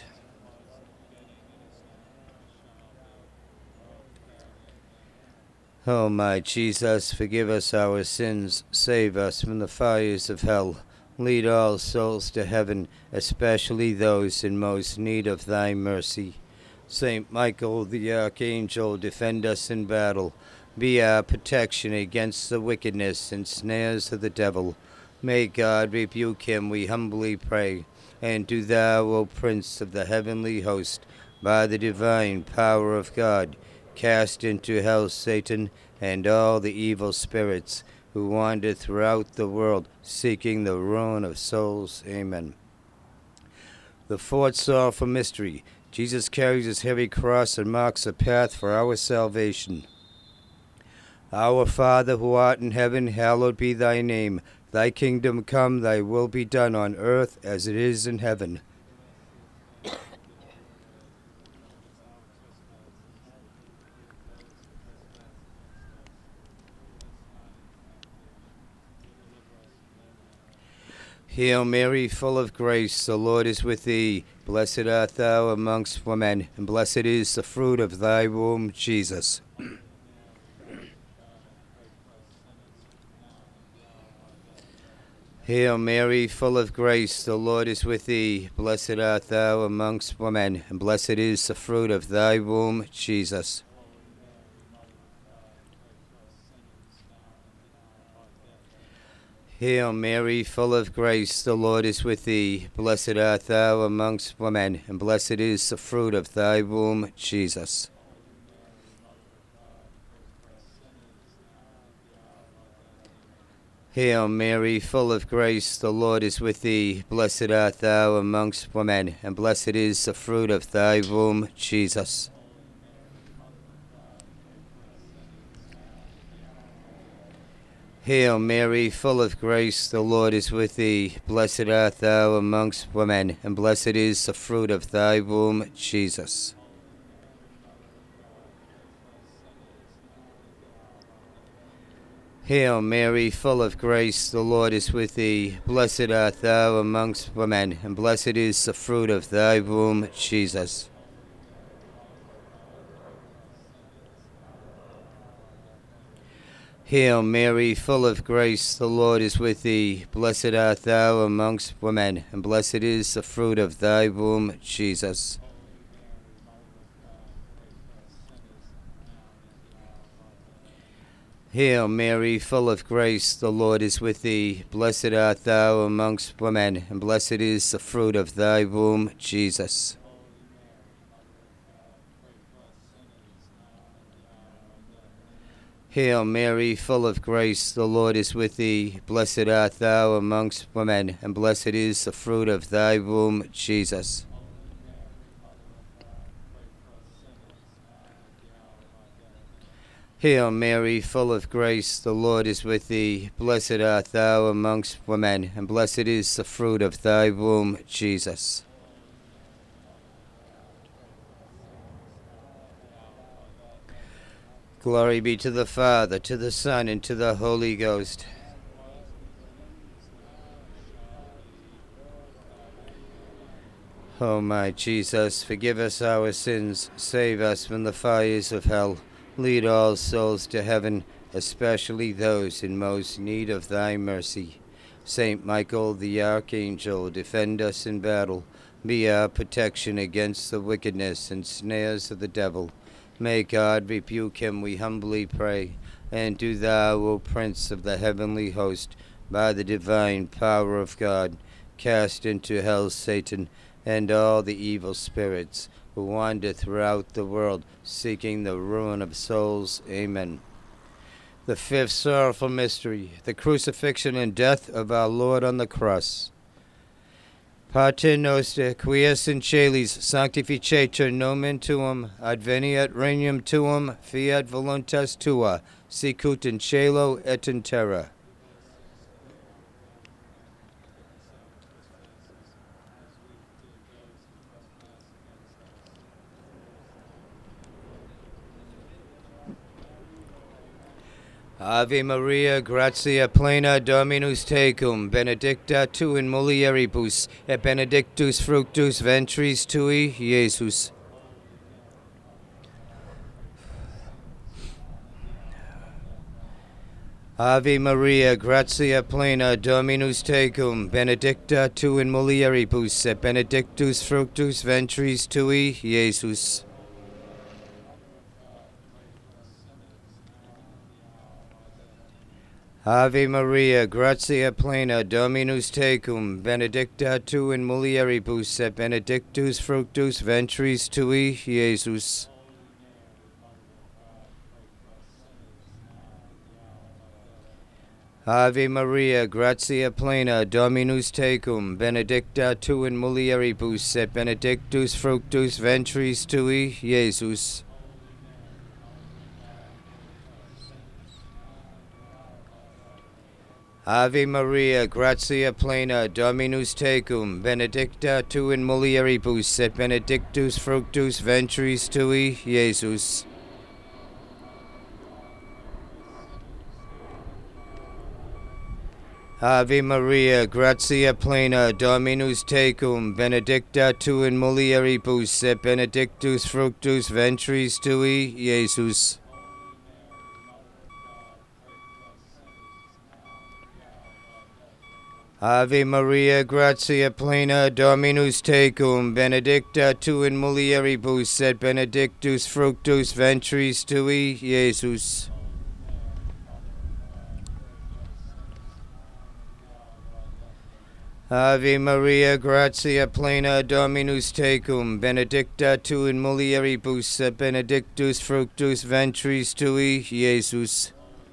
O my Jesus, forgive us our sins, save us from the fires of hell. Lead all souls to heaven, especially those in most need of thy mercy. Saint Michael the Archangel, defend us in battle. Be our protection against the wickedness and snares of the devil. May God rebuke him, we humbly pray. And do thou, O Prince of the heavenly host, by the divine power of God, cast into hell Satan and all the evil spirits who wander throughout the world, seeking the ruin of souls. Amen. The fourth sorrowful mystery. Jesus carries his heavy cross and marks a path for our salvation. Our Father, who art in heaven, hallowed be thy name. Thy kingdom come, thy will be done on earth as it is in heaven. Hail Mary, full of grace, the Lord is with thee. Blessed art thou amongst women, and blessed is the fruit of thy womb, Jesus. Hail Mary, full of grace, the Lord is with thee. Blessed art thou amongst women, and blessed is the fruit of thy womb, Jesus. Hail Mary, full of grace, the Lord is with thee. Blessed art thou amongst women, and blessed is the fruit of thy womb, Jesus. Hail Mary, full of grace, the Lord is with thee. Blessed art thou amongst women, and blessed is the fruit of thy womb, Jesus. Hail Mary, full of grace, the Lord is with thee. Blessed art thou amongst women, and blessed is the fruit of thy womb, Jesus. Hail Mary, full of grace, the Lord is with thee. Blessed art thou amongst women, and blessed is the fruit of thy womb, Jesus. Hail Mary, full of grace, the Lord is with thee. Blessed art thou amongst women, and blessed is the fruit of thy womb, Jesus. Hail Mary, full of grace, the Lord is with thee. Blessed art thou amongst women, and blessed is the fruit of thy womb, Jesus. Hail Mary, full of grace, the Lord is with thee. Blessed art thou amongst women, and blessed is the fruit of thy womb, Jesus. Hail Mary, full of grace, the Lord is with thee. Blessed art thou amongst women, and blessed is the fruit of thy womb, Jesus. Glory be to the Father, to the Son, and to the Holy Ghost. O my Jesus, forgive us our sins, save us from the fires of hell. Lead all souls to heaven, especially those in most need of thy mercy. Saint Michael the Archangel, defend us in battle. Be our protection against the wickedness and snares of the devil. May God rebuke him, we humbly pray. And do thou, O Prince of the heavenly host, by the divine power of God, cast into hell Satan and all the evil spirits who wander throughout the world, seeking the ruin of souls. Amen. The fifth sorrowful mystery, the crucifixion and death of our Lord on the cross. Pater noster, quies in celis sanctificetur nomen tuum, adveniat regnum tuum, fiat voluntas tua, sicut in cielo et in terra. Ave Maria, gratia plena Dominus tecum, benedicta tu in mulieribus, et benedictus fructus ventris tui, Iesus. Ave Maria, gratia plena Dominus tecum, benedicta tu in mulieribus, et benedictus fructus ventris tui, Iesus. Ave Maria, gratia plena Dominus tecum, benedicta tu in mulieribus, et benedictus fructus ventris tui, Iesus. Ave Maria, gratia plena Dominus tecum, benedicta tu in mulieribus, et benedictus fructus ventris tui, Iesus. Ave Maria, gratia plena Dominus tecum, benedicta tu in mulieribus, et benedictus fructus ventris tui, Iesus. Ave Maria, gratia plena, Dominus tecum, benedicta tu in mulieribus, et benedictus fructus ventris tui, Iesus. Ave Maria, gratia plena, Dominus tecum, benedicta tu in mulieribus, et benedictus fructus ventris tui, Iesus. Ave Maria, gratia plena, Dominus tecum, benedicta tu in mulieribus, et benedictus fructus ventris tui, Iesus.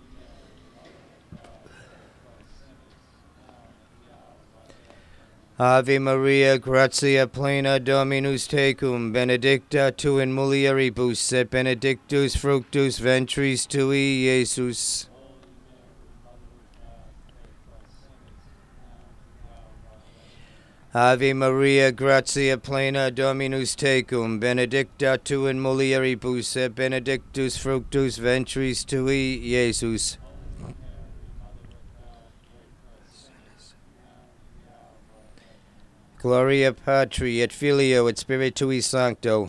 Ave Maria, gratia plena, Dominus tecum, benedicta tu in mulieribus, et benedictus fructus ventris tui, Iesus. Ave Maria, gratia plena, Dominus tecum, benedicta tu in mulieribus, et benedictus fructus ventris tui, Iesus. Gloria Patri et Filio et Spiritui Sancto.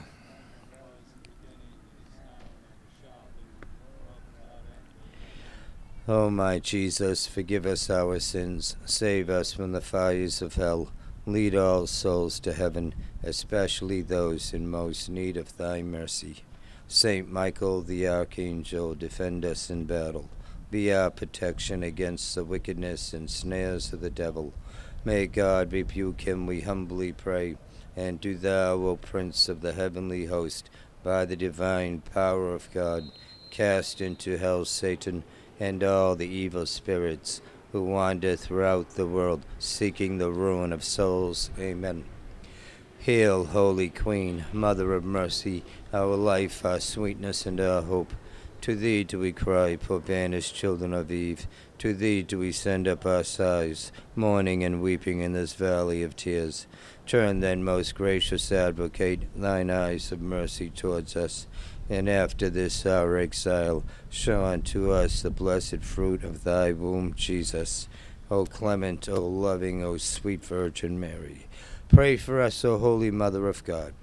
O my Jesus, forgive us our sins, save us from the fires of hell, lead all souls to heaven, especially those in most need of thy mercy. Saint Michael the Archangel, defend us in battle. Be our protection against the wickedness and snares of the devil. May God rebuke him, we humbly pray. And do thou, O Prince of the heavenly host, by the divine power of God, cast into hell Satan and all the evil spirits who wander throughout the world, seeking the ruin of souls. Amen. Hail, Holy Queen, Mother of Mercy, our life, our sweetness, and our hope. To thee do we cry, poor banished children of Eve. To thee do we send up our sighs, mourning and weeping in this valley of tears. Turn then, most gracious Advocate, thine eyes of mercy towards us, and after this our exile, show unto us the blessed fruit of thy womb, Jesus. O clement, O loving, O sweet Virgin Mary, pray for us, O Holy Mother of God.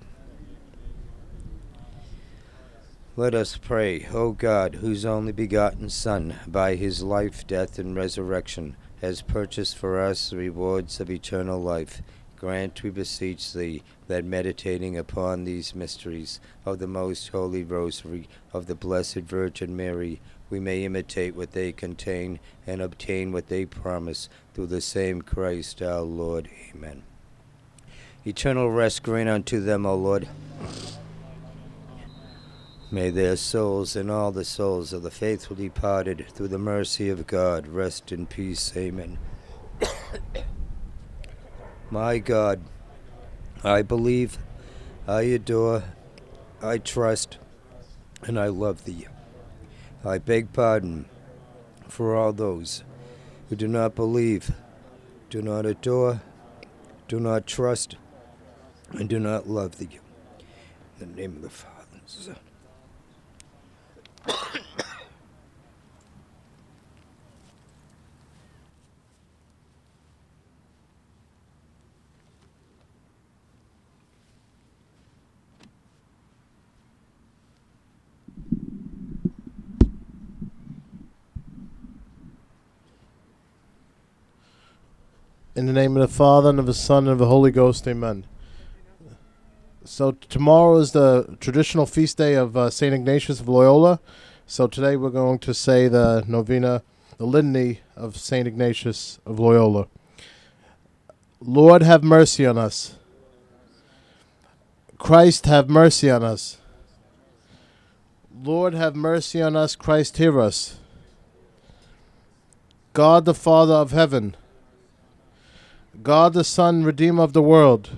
Let us pray. O God, whose only begotten Son, by his life, death, and resurrection, has purchased for us the rewards of eternal life, grant, we beseech thee, that meditating upon these mysteries of the most holy rosary of the Blessed Virgin Mary, we may imitate what they contain and obtain what they promise, through the same Christ our Lord. Amen. Eternal rest grant unto them, O Lord. May their souls and all the souls of the faithful departed, through the mercy of God, rest in peace. Amen. My God, I believe, I adore, I trust, and I love thee. I beg pardon for all those who do not believe, do not adore, do not trust, and do not love thee. In the name of the Father and Son. In the name of the Father, and of the Son, and of the Holy Ghost, amen. So tomorrow is the traditional feast day of St. Ignatius of Loyola. So today we're going to say the novena, the litany of St. Ignatius of Loyola. Lord, have mercy on us. Christ, have mercy on us. Lord, have mercy on us. Christ, hear us. God, the Father of heaven, God the Son, Redeemer of the world,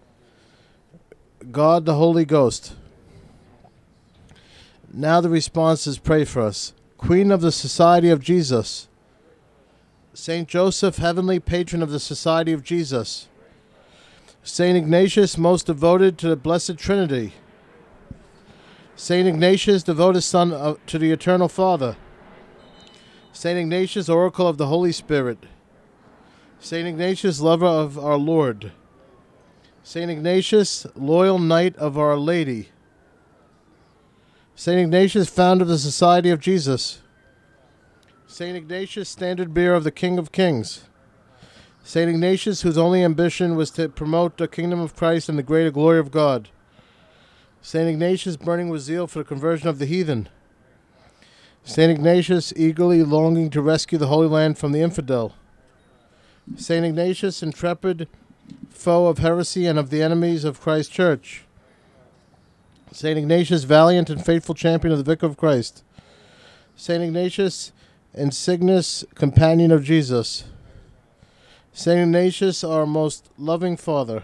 God the Holy Ghost. Now the response is, pray for us. Queen of the Society of Jesus, Saint Joseph, heavenly patron of the Society of Jesus, Saint Ignatius, most devoted to the Blessed Trinity, Saint Ignatius, devoted son to the Eternal Father, Saint Ignatius, oracle of the Holy Spirit, Saint Ignatius, lover of our Lord. Saint Ignatius, loyal knight of Our Lady. Saint Ignatius, founder of the Society of Jesus. Saint Ignatius, standard bearer of the King of Kings. Saint Ignatius, whose only ambition was to promote the kingdom of Christ and the greater glory of God. Saint Ignatius, burning with zeal for the conversion of the heathen. Saint Ignatius, eagerly longing to rescue the Holy Land from the infidel. Saint Ignatius, intrepid foe of heresy and of the enemies of Christ's church. Saint Ignatius, valiant and faithful champion of the Vicar of Christ. Saint Ignatius, insignis companion of Jesus. Saint Ignatius, our most loving Father.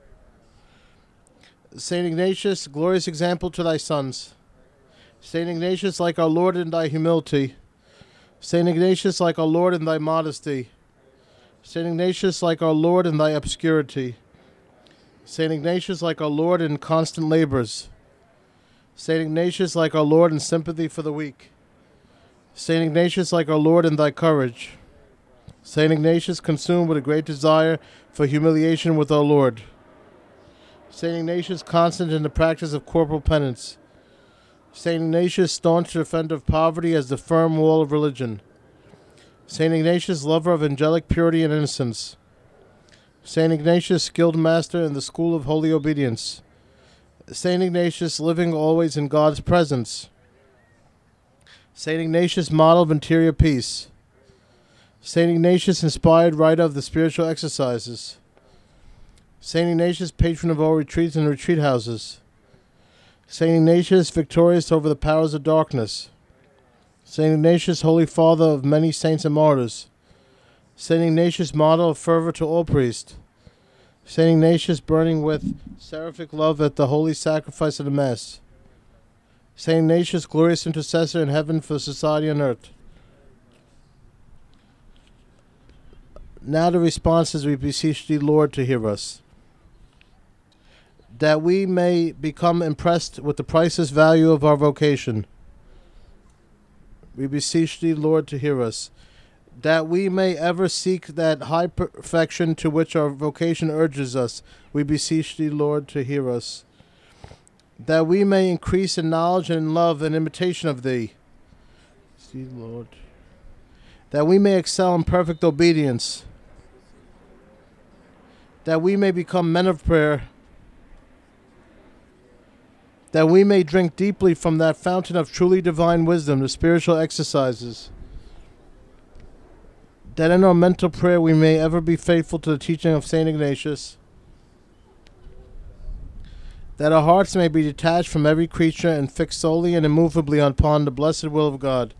Saint Ignatius, glorious example to thy sons. Saint Ignatius, like our Lord in thy humility. Saint Ignatius, like our Lord in thy modesty. Saint Ignatius, like our Lord in thy obscurity. Saint Ignatius, like our Lord in constant labors. Saint Ignatius, like our Lord in sympathy for the weak. Saint Ignatius, like our Lord in thy courage. Saint Ignatius, consumed with a great desire for humiliation with our Lord. Saint Ignatius, constant in the practice of corporal penance. Saint Ignatius, staunch defender of poverty as the firm wall of religion. Saint Ignatius, lover of angelic purity and innocence. Saint Ignatius, skilled master in the school of holy obedience. Saint Ignatius, living always in God's presence. Saint Ignatius, model of interior peace. Saint Ignatius, inspired writer of the spiritual exercises. Saint Ignatius, patron of all retreats and retreat houses. Saint Ignatius, victorious over the powers of darkness. Saint Ignatius, holy father of many saints and martyrs. Saint Ignatius, model of fervor to all priests. Saint Ignatius, burning with seraphic love at the holy sacrifice of the Mass. Saint Ignatius, glorious intercessor in heaven for society on earth. Now the responses we beseech thee, Lord, to hear us. That we may become impressed with the priceless value of our vocation. We beseech thee, Lord, to hear us. That we may ever seek that high perfection to which our vocation urges us. We beseech thee, Lord, to hear us. That we may increase in knowledge and in love and imitation of thee. See, Lord. That we may excel in perfect obedience. That we may become men of prayer. That we may drink deeply from that fountain of truly divine wisdom, the spiritual exercises. That in our mental prayer we may ever be faithful to the teaching of Saint Ignatius. That our hearts may be detached from every creature and fixed solely and immovably upon the blessed will of God.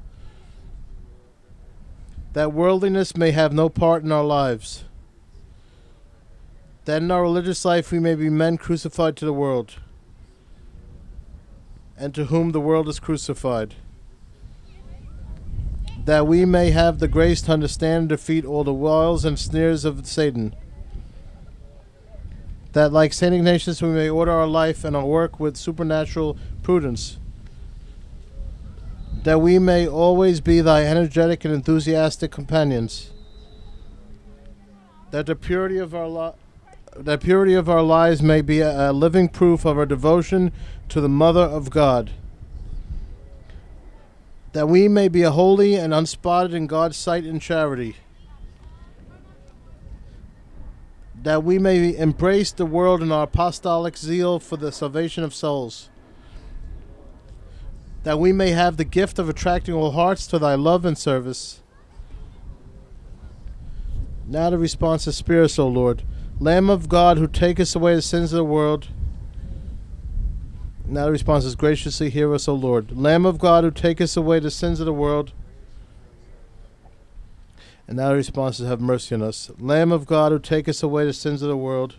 That worldliness may have no part in our lives. That in our religious life we may be men crucified to the world, and to whom the world is crucified. That we may have the grace to understand and defeat all the wiles and snares of Satan. That like Saint Ignatius we may order our life and our work with supernatural prudence. That we may always be thy energetic and enthusiastic companions. That the purity of our lives may be a living proof of our devotion to the Mother of God. That we may be a holy and unspotted in God's sight in charity. That we may embrace the world in our apostolic zeal for the salvation of souls. That we may have the gift of attracting all hearts to thy love and service. Now the response is Spirit, O Lord. Lamb of God, who takest away the sins of the world. Now the response is, graciously hear us, O Lord. Lamb of God, who takest away the sins of the world. And now the response is, have mercy on us. Lamb of God, who takest away the sins of the world.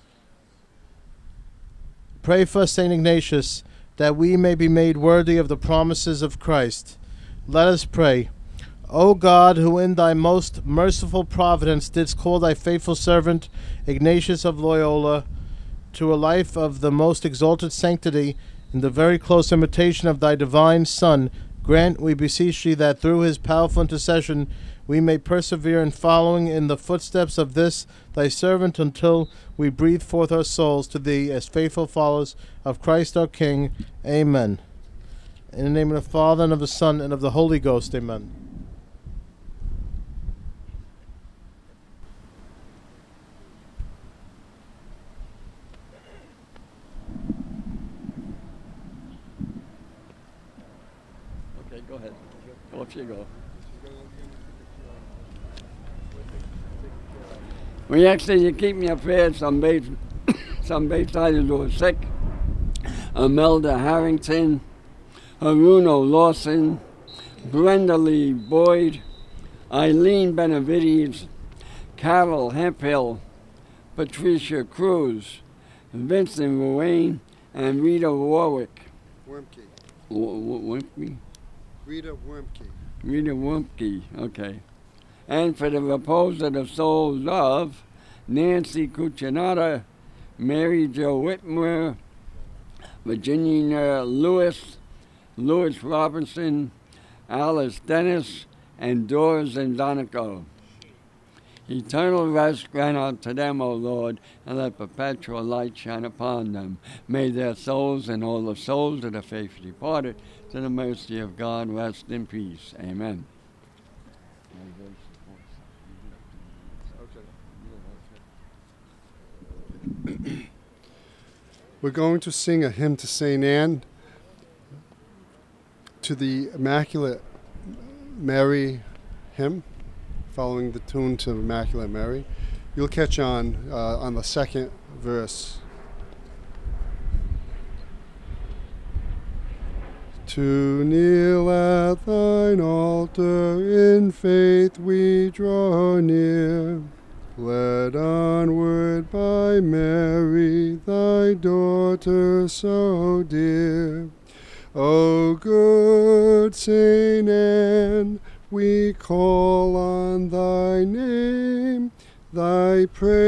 Pray for us, Saint Ignatius, that we may be made worthy of the promises of Christ. Let us pray. O God, who in thy most merciful providence didst call thy faithful servant Ignatius of Loyola to a life of the most exalted sanctity in the very close imitation of thy divine Son, grant, we beseech thee, that through his powerful intercession we may persevere in following in the footsteps of this thy servant until we breathe forth our souls to thee as faithful followers of Christ our King. Amen. In the name of the Father, and of the Son, and of the Holy Ghost. Amen. Okay, go ahead. Off you go. We actually, you keep me up here, some Baysiders who are sick. Imelda Harrington, Haruno Lawson, Brenda Lee Boyd, Eileen Benavides, Carol Hemphill, Patricia Cruz, Vincent Ruane, and Rita Warwick. Wormke. Wimpy? Rita Wormke. Rita Wumpke, okay. And for the repose of the souls of Nancy Cuccinata, Mary Jo Whitmer, Virginia Lewis, Louis Robinson, Alice Dennis, and Doris Zandonico. Eternal rest grant unto them, O Lord, and let perpetual light shine upon them. May their souls and all the souls of the faithful departed to the mercy of God rest in peace. Amen. We're going to sing a hymn to St. Anne, to the Immaculate Mary hymn, following the tune to Immaculate Mary. You'll catch on the second verse. To kneel at thine altar in faith we draw near, led onward by Mary, thy daughter so dear. O good Saint Anne, we call on thy name, thy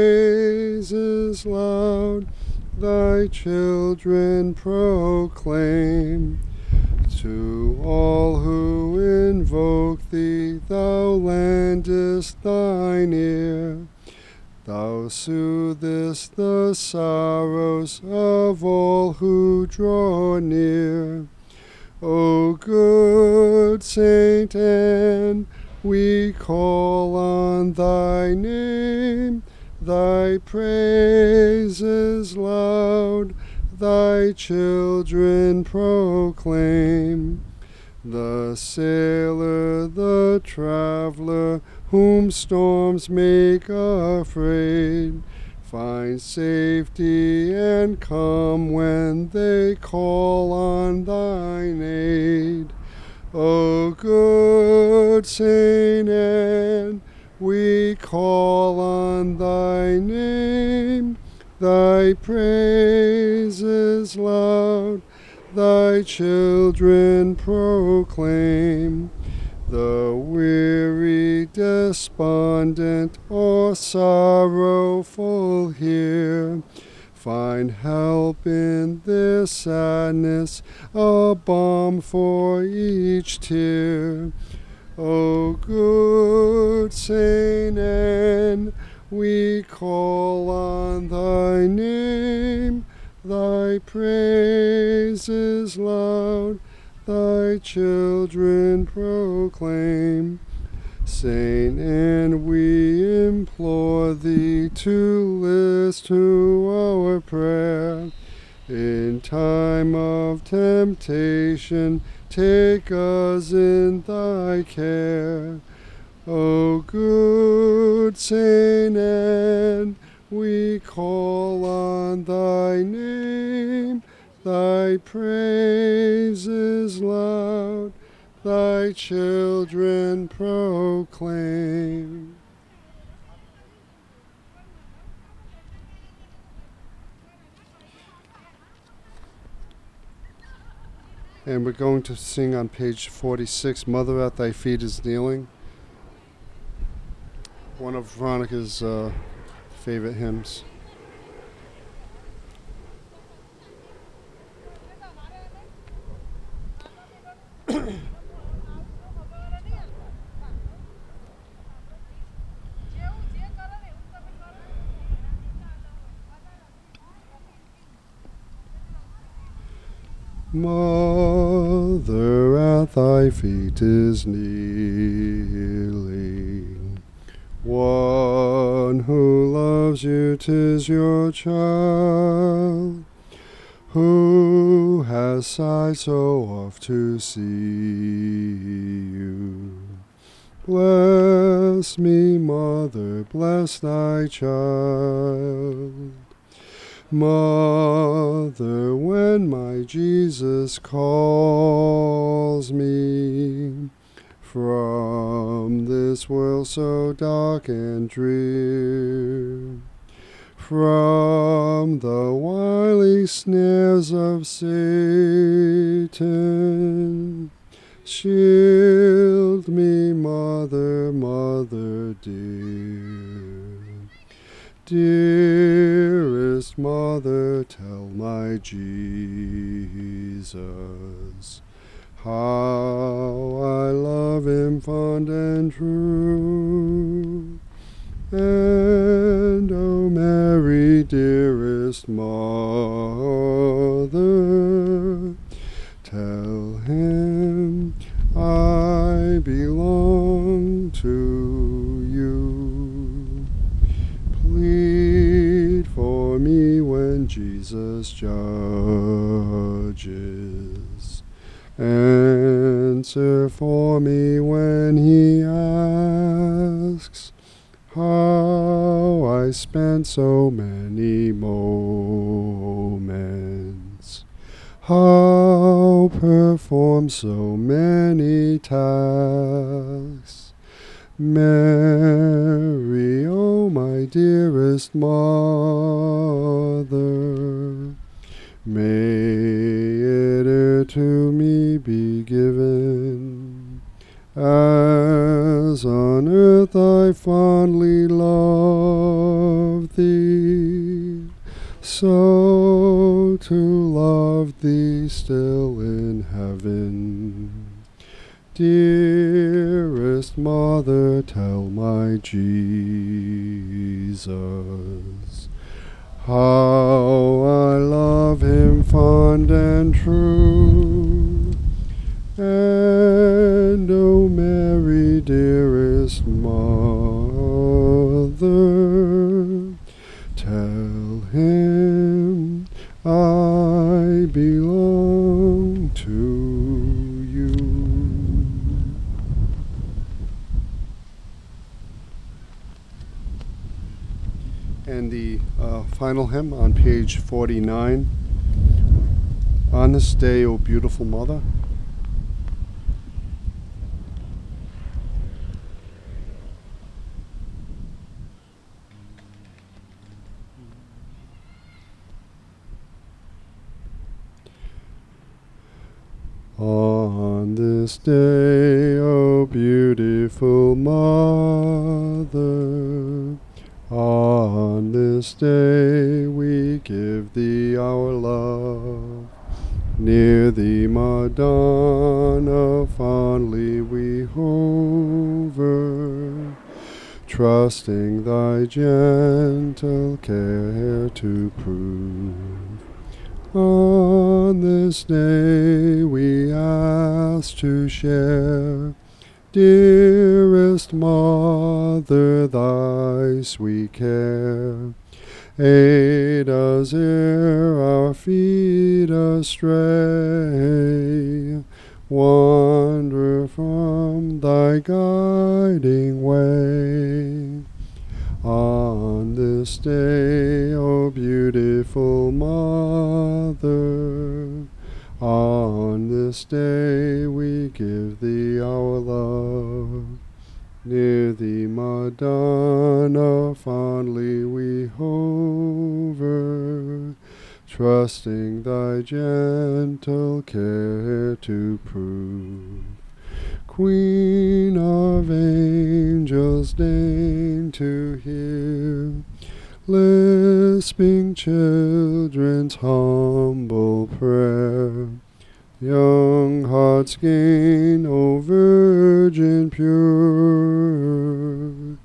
praises loud, thy children proclaim. To all who invoke thee, thou lendest thine ear. Thou soothest the sorrows of all who draw near. O good Saint Anne, we call on thy name, thy praises loud, thy children proclaim. The sailor, the traveler, whom storms make afraid, find safety and calm when they call on thine aid. O good Saint Anne, we call on thy name, thy praises loud, thy children proclaim. The weary, despondent, or sorrowful here find help in their sadness, a balm for each tear. O good Saint Anne, we call on thy name, thy praises loud, thy children proclaim. Saint Anne, we implore thee to listen to our prayer. In time of temptation, take us in thy care. O good Saint Anne, we call on thy name, thy praises loud, thy children proclaim. And we're going to sing on page 46, Mother at Thy Feet is Kneeling. One of Veronica's favorite hymns. Mother at thy feet is kneeling. One who loves you, 'tis your child, who has sighed so oft to see you. Bless me, Mother, bless thy child. Mother, when my Jesus calls me from this world so dark and drear, from the wily snares of Satan, shield me, Mother, Mother dear. Dearest Mother, tell my Jesus how I love him fond and true. And O Mary, dearest Mother, tell him I belong to you. Plead for me when Jesus judges. Answer for me when he asks how I spent so many moments, how performed so many tasks. Mary, oh my dearest Mother, may it to me be given, as on earth I fondly love thee, so to love thee still in heaven. Dearest Mother, tell my Jesus how I love him fond and true. And O Mary, dearest Mother, tell him I belong to you. And the final hymn on page 49. On this day, O beautiful Mother. On this day, O beautiful Mother, on this day we give thee our love. Near thee, Madonna, fondly we hover, trusting thy gentle care to prove. On this day we ask to share, dearest Mother, thy sweet care. Aid us ere our feet astray, wander from thy guiding way. On this day, O beautiful Mother, on this day we give thee our love. Near thee, Madonna, fondly we hover, trusting thy gentle care to prove. Queen of angels, deign to hear lisping children's humble prayer. Young hearts gain, O Virgin pure,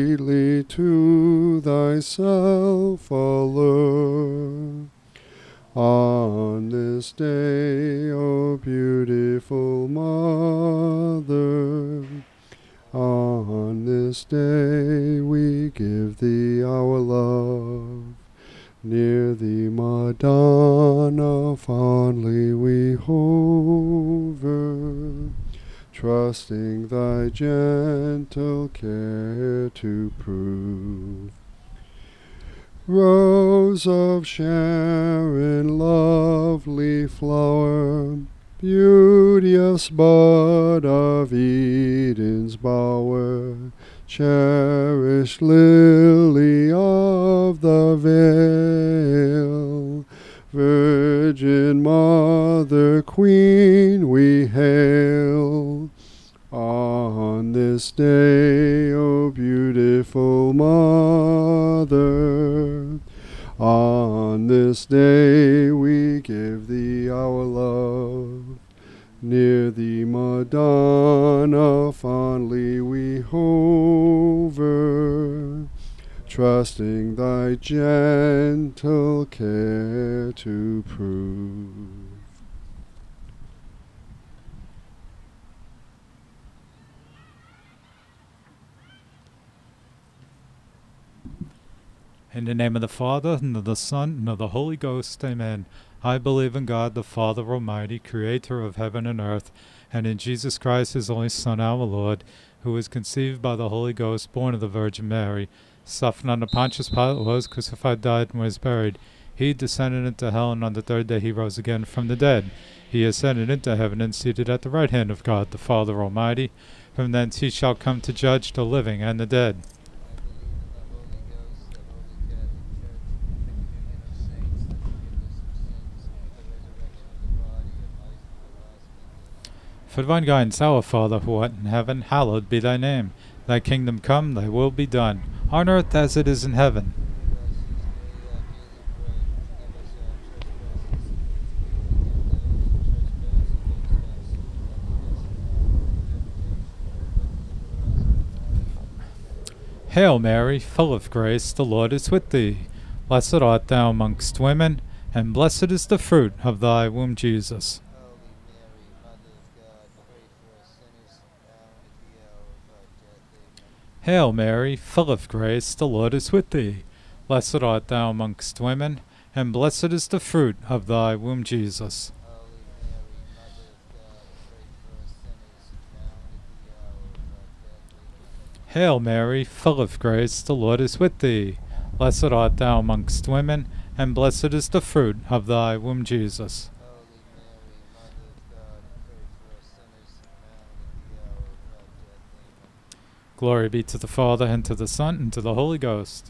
sweetly to thyself allure. On this day, O beautiful Mother, on this day we give thee our love. Near thee, Madonna, fondly we hover, trusting thy gentle care to prove. Rose of Sharon, lovely flower, beauteous bud of Eden's bower, cherished lily of the vale, Virgin Mother, Queen, we hail. On this day, O beautiful Mother, on this day we give thee our love. Near thee, Madonna, fondly we hover, trusting thy gentle care to prove. In the name of the Father, and of the Son, and of the Holy Ghost, amen. I believe in God, the Father Almighty, creator of heaven and earth, and in Jesus Christ, his only Son, our Lord, who was conceived by the Holy Ghost, born of the Virgin Mary, suffered under Pontius Pilate, was crucified, died, and was buried. He descended into hell, and on the third day he rose again from the dead. He ascended into heaven, and seated at the right hand of God, the Father Almighty. From thence he shall come to judge the living and the dead. For divine guidance, our Father, who art in heaven, hallowed be thy name. Thy kingdom come, thy will be done, on earth as it is in heaven. Hail Mary, full of grace, the Lord is with thee. Blessed art thou amongst women, and blessed is the fruit of thy womb, Jesus. Hail Mary, full of grace, the Lord is with thee. Blessed art thou amongst women, and blessed is the fruit of thy womb, Jesus. Hail Mary, full of grace, the Lord is with thee. Blessed art thou amongst women, and blessed is the fruit of thy womb, Jesus. Glory be to the Father, and to the Son, and to the Holy Ghost.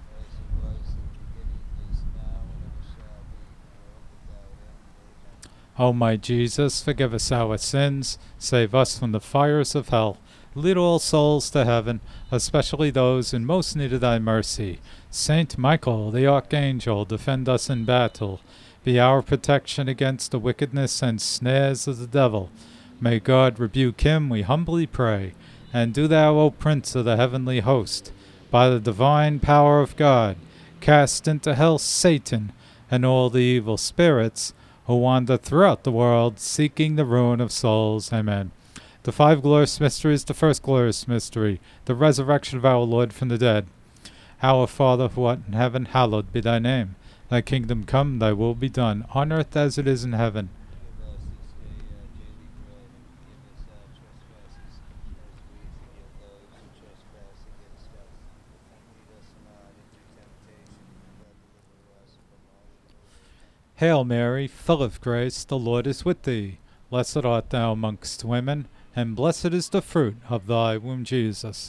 O my Jesus, forgive us our sins, save us from the fires of hell. Lead all souls to heaven, especially those in most need of thy mercy. Saint Michael, the Archangel, defend us in battle. Be our protection against the wickedness and snares of the devil. May God rebuke him, we humbly pray. And do thou, O Prince of the heavenly host, by the divine power of God, cast into hell Satan and all the evil spirits who wander throughout the world, seeking the ruin of souls. Amen. The five glorious mysteries, the first glorious mystery, the resurrection of our Lord from the dead. Our Father, who art in heaven, hallowed be thy name. Thy kingdom come, thy will be done, on earth as it is in heaven. Hail Mary, full of grace, the Lord is with thee. Blessed art thou amongst women, and blessed is the fruit of thy womb, Jesus.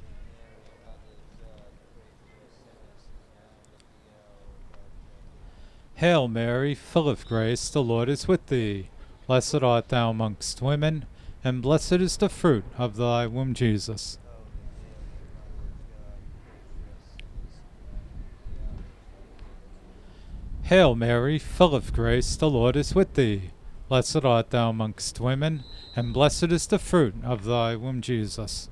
Hail Mary, full of grace, the Lord is with thee. Blessed art thou amongst women, and blessed is the fruit of thy womb, Jesus. Hail Mary, full of grace, the Lord is with thee. Blessed art thou amongst women, and blessed is the fruit of thy womb, Jesus.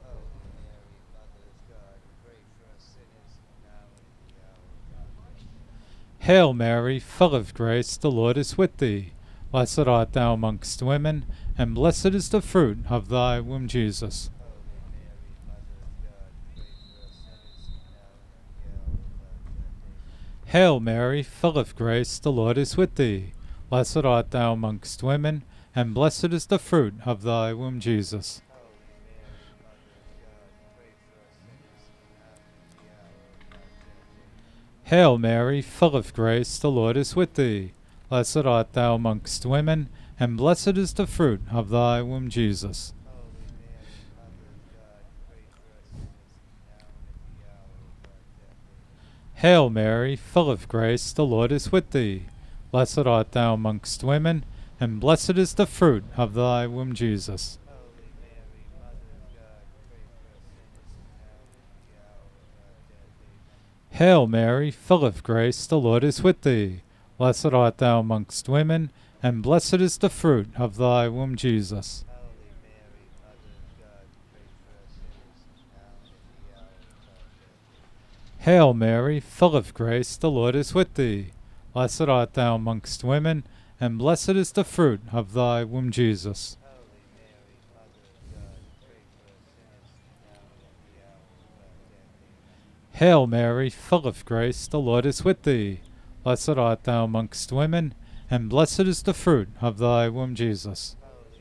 Hail Mary, full of grace, the Lord is with thee. Blessed art thou amongst women, and blessed is the fruit of thy womb, Jesus. Hail Mary, full of grace, the Lord is with thee. Blessed art thou amongst women, and blessed is the fruit of thy womb, Jesus. Hail Mary, full of grace, the Lord is with thee. Blessed art thou amongst women, and blessed is the fruit of thy womb, Jesus. Hail Mary, full of grace, the Lord is with thee. Blessed art thou amongst women, and blessed is the fruit of thy womb, Jesus. Hail Mary, full of grace, the Lord is with thee. Blessed art thou amongst women, and blessed is the fruit of thy womb, Jesus. Hail Mary, full of grace, the Lord is with thee. Blessed art thou amongst women, and blessed is the fruit of thy womb, Jesus. Hail Mary, full of grace, the Lord is with thee. Blessed art thou amongst women, and blessed is the fruit of thy womb, Jesus.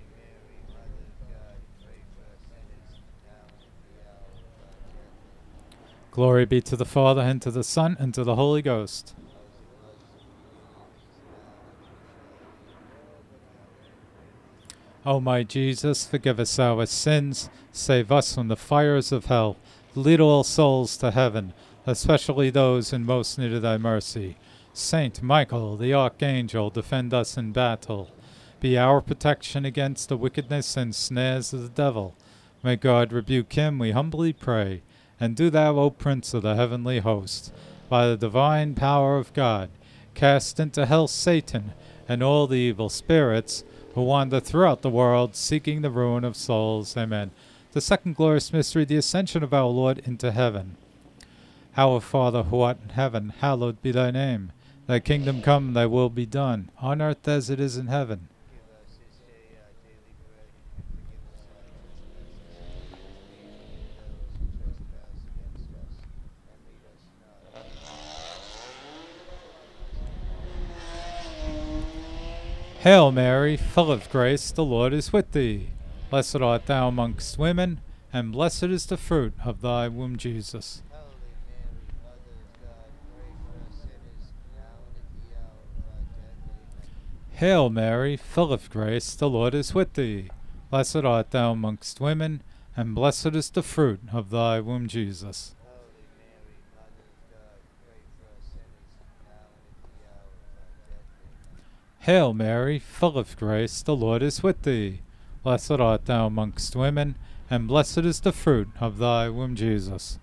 Glory be to the Father, and to the Son, and to the Holy Ghost. O my Jesus, forgive us our sins, save us from the fires of hell, lead all souls to heaven, especially those in most need of thy mercy. Saint Michael, the Archangel, defend us in battle. Be our protection against the wickedness and snares of the devil. May God rebuke him, we humbly pray. And do thou, O Prince of the heavenly host, by the divine power of God, cast into hell Satan and all the evil spirits who wander throughout the world, seeking the ruin of souls. Amen. The second glorious mystery, the ascension of our Lord into heaven. Our Father, who art in heaven, hallowed be thy name. Thy kingdom come, thy will be done, on earth as it is in heaven. Hail Mary, full of grace, the Lord is with thee. Blessed art thou amongst women, and blessed is the fruit of thy womb, Jesus. Hail Mary, full of grace, the Lord is with thee. Blessed art thou amongst women, and blessed is the fruit of thy womb, Jesus. Hail Mary, full of grace, the Lord is with thee. Blessed art thou amongst women, and blessed is the fruit of thy womb, Jesus.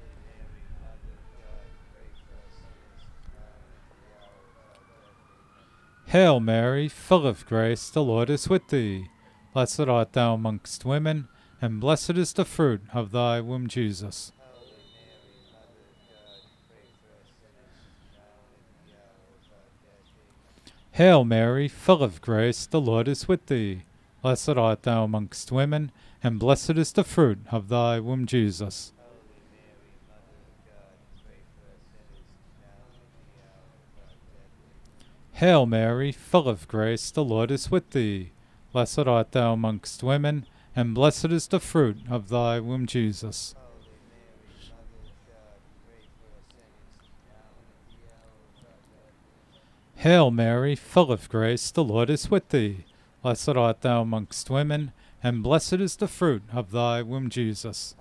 Hail Mary, full of grace, the Lord is with thee. Blessed art thou amongst women, and blessed is the fruit of thy womb, Jesus. Hail Mary, full of grace, the Lord is with thee. Blessed art thou amongst women, and blessed is the fruit of thy womb, Jesus. Hail Mary, full of grace, the Lord is with thee. Blessed art thou amongst women, and blessed is the fruit of thy womb, Jesus. Hail Mary, full of grace, the Lord is with thee. Blessed art thou amongst women, and blessed is the fruit of thy womb, Jesus.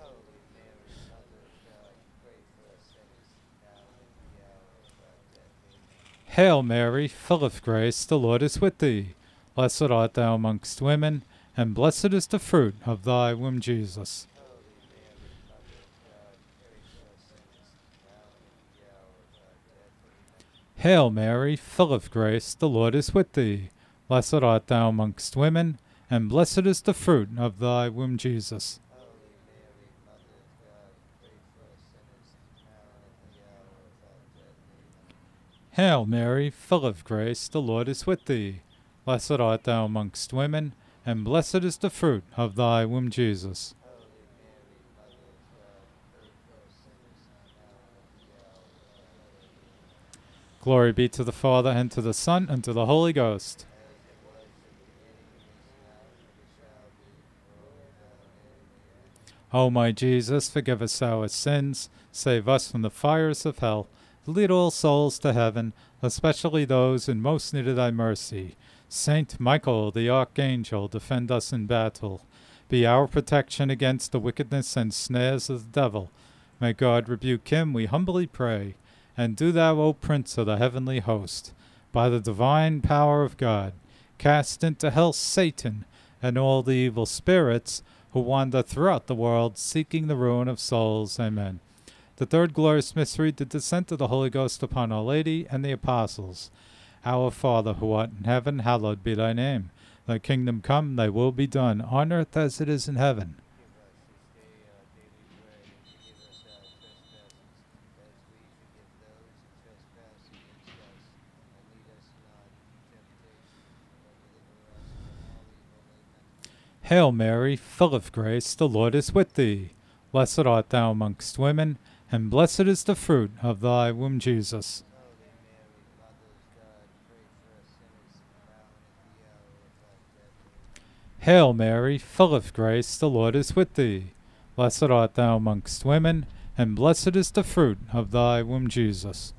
Hail Mary, full of grace, the Lord is with thee. Blessed art thou amongst women, and blessed is the fruit of thy womb, Jesus. Hail Mary, full of grace, the Lord is with thee. Blessed art thou amongst women, and blessed is the fruit of thy womb, Jesus. Hail Mary, full of grace, the Lord is with thee. Blessed art thou amongst women, and blessed is the fruit of thy womb, Jesus. Glory be to the Father, and to the Son, and to the Holy Ghost. O my Jesus, forgive us our sins, save us from the fires of hell, lead all souls to heaven, especially those in most need of thy mercy. Saint Michael, the Archangel, defend us in battle. Be our protection against the wickedness and snares of the devil. May God rebuke him, we humbly pray. And do thou, O Prince of the heavenly host, by the divine power of God, cast into hell Satan and all the evil spirits who wander throughout the world, seeking the ruin of souls. Amen. The third glorious mystery, the descent of the Holy Ghost upon Our Lady and the Apostles. Our Father, who art in heaven, hallowed be thy name. Thy kingdom come, thy will be done, on earth as it is in heaven. Hail Mary, full of grace, the Lord is with thee. Blessed art thou amongst women, and blessed is the fruit of thy womb, Jesus. Hail Mary, full of grace, the Lord is with thee. Blessed art thou amongst women, and blessed is the fruit of thy womb, Jesus.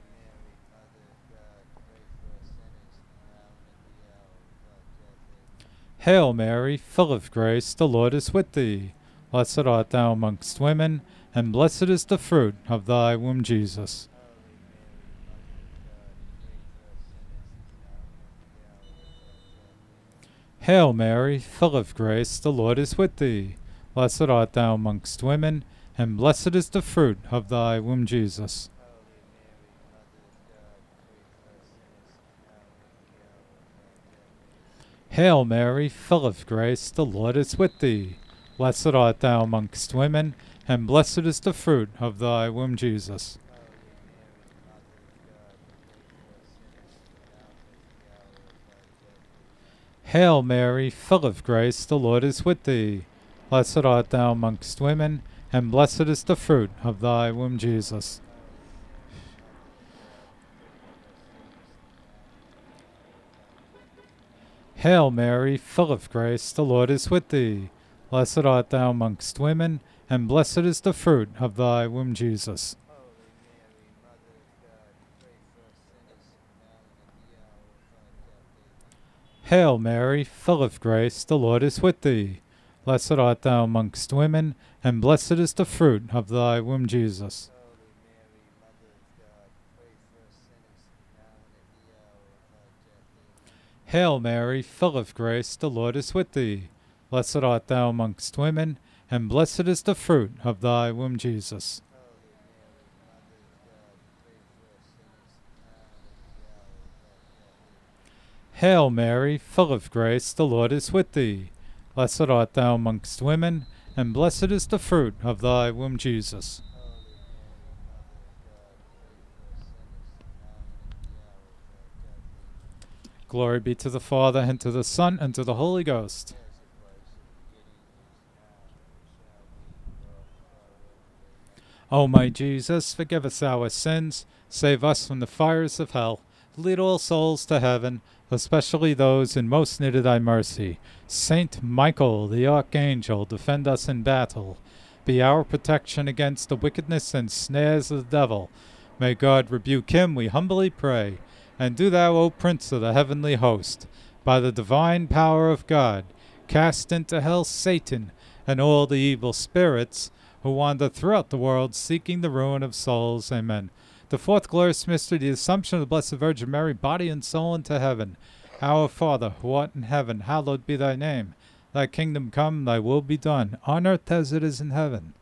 Hail Mary, full of grace, the Lord is with thee. Blessed art thou amongst women, and blessed is the fruit of thy womb, Jesus. Hail Mary, full of grace, the Lord is with thee. Blessed art thou amongst women, and blessed is the fruit of thy womb, Jesus. Hail Mary, full of grace, the Lord is with thee. Blessed art thou amongst women, and blessed is the fruit of thy womb, Jesus. Hail Mary, full of grace, the Lord is with thee. Blessed art thou amongst women, and blessed is the fruit of thy womb, Jesus. Hail Mary, full of grace, the Lord is with thee. Blessed art thou amongst women, and blessed is the fruit of thy womb, Jesus. Hail Mary, full of grace, the Lord is with thee. Blessed art thou amongst women, and blessed is the fruit of thy womb, Jesus. Hail Mary, full of grace, the Lord is with thee. Blessed art thou amongst women, and blessed is the fruit of thy womb, Jesus. Hail Mary, full of grace, the Lord is with thee. Blessed art thou amongst women, and blessed is the fruit of thy womb, Jesus. Glory be to the Father, and to the Son, and to the Holy Ghost. O my Jesus, forgive us our sins, save us from the fires of hell, lead all souls to heaven, especially those in most need of thy mercy. Saint Michael, the Archangel, defend us in battle. Be our protection against the wickedness and snares of the devil. May God rebuke him, we humbly pray. And do thou, O Prince of the heavenly host, by the divine power of God, cast into hell Satan and all the evil spirits who wander throughout the world, seeking the ruin of souls. Amen. The fourth glorious mystery, the Assumption of the Blessed Virgin Mary, body and soul, into heaven. Our Father, who art in heaven, hallowed be thy name. Thy kingdom come, thy will be done, on earth as it is in heaven.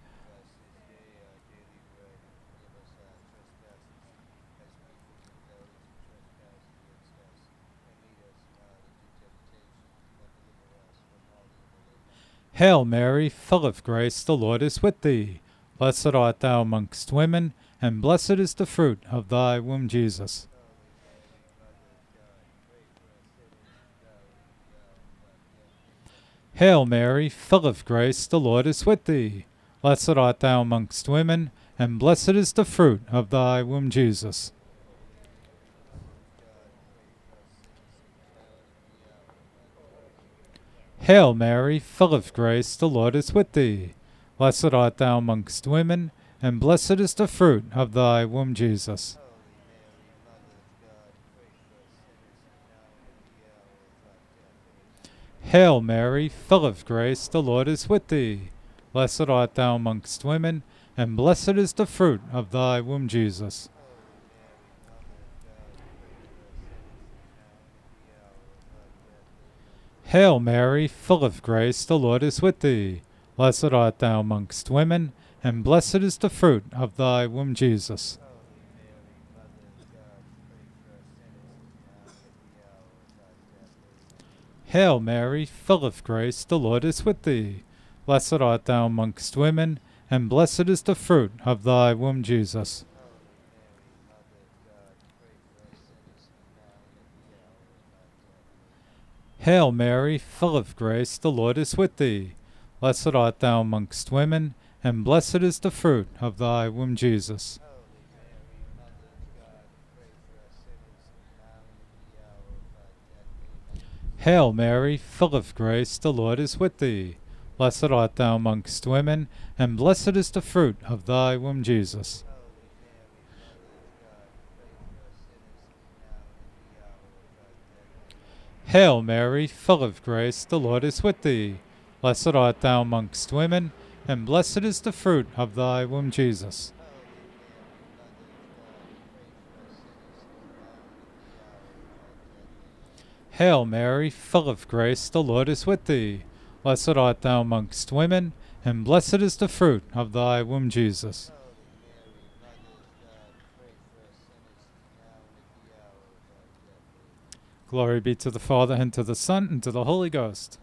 Hail Mary, full of grace, the Lord is with thee. Blessed art thou amongst women, and blessed is the fruit of thy womb, Jesus. Hail Mary, full of grace, the Lord is with thee. Blessed art thou amongst women, and blessed is the fruit of thy womb, Jesus. Hail Mary, full of grace, the Lord is with thee. Blessed art thou amongst women, and blessed is the fruit of thy womb, Jesus. Hail Mary, full of grace, the Lord is with thee. Blessed art thou amongst women, and blessed is the fruit of thy womb, Jesus. Hail Mary, full of grace, the Lord is with thee. Blessed art thou amongst women, and blessed is the fruit of thy womb, Jesus. Hail Mary, full of grace, the Lord is with thee. Blessed art thou amongst women, and blessed is the fruit of thy womb, Jesus. Hail Mary, full of grace, the Lord is with thee. Blessed art thou amongst women, and blessed is the fruit of thy womb, Jesus. Hail Mary, full of grace, the Lord is with thee. Blessed art thou amongst women, and blessed is the fruit of thy womb, Jesus. Hail Mary, full of grace, the Lord is with thee. Blessed art thou amongst women, and blessed is the fruit of thy womb, Jesus. Hail Mary, full of grace, the Lord is with thee. Blessed art thou amongst women, and blessed is the fruit of thy womb, Jesus. Glory be to the Father, and to the Son, and to the Holy Ghost.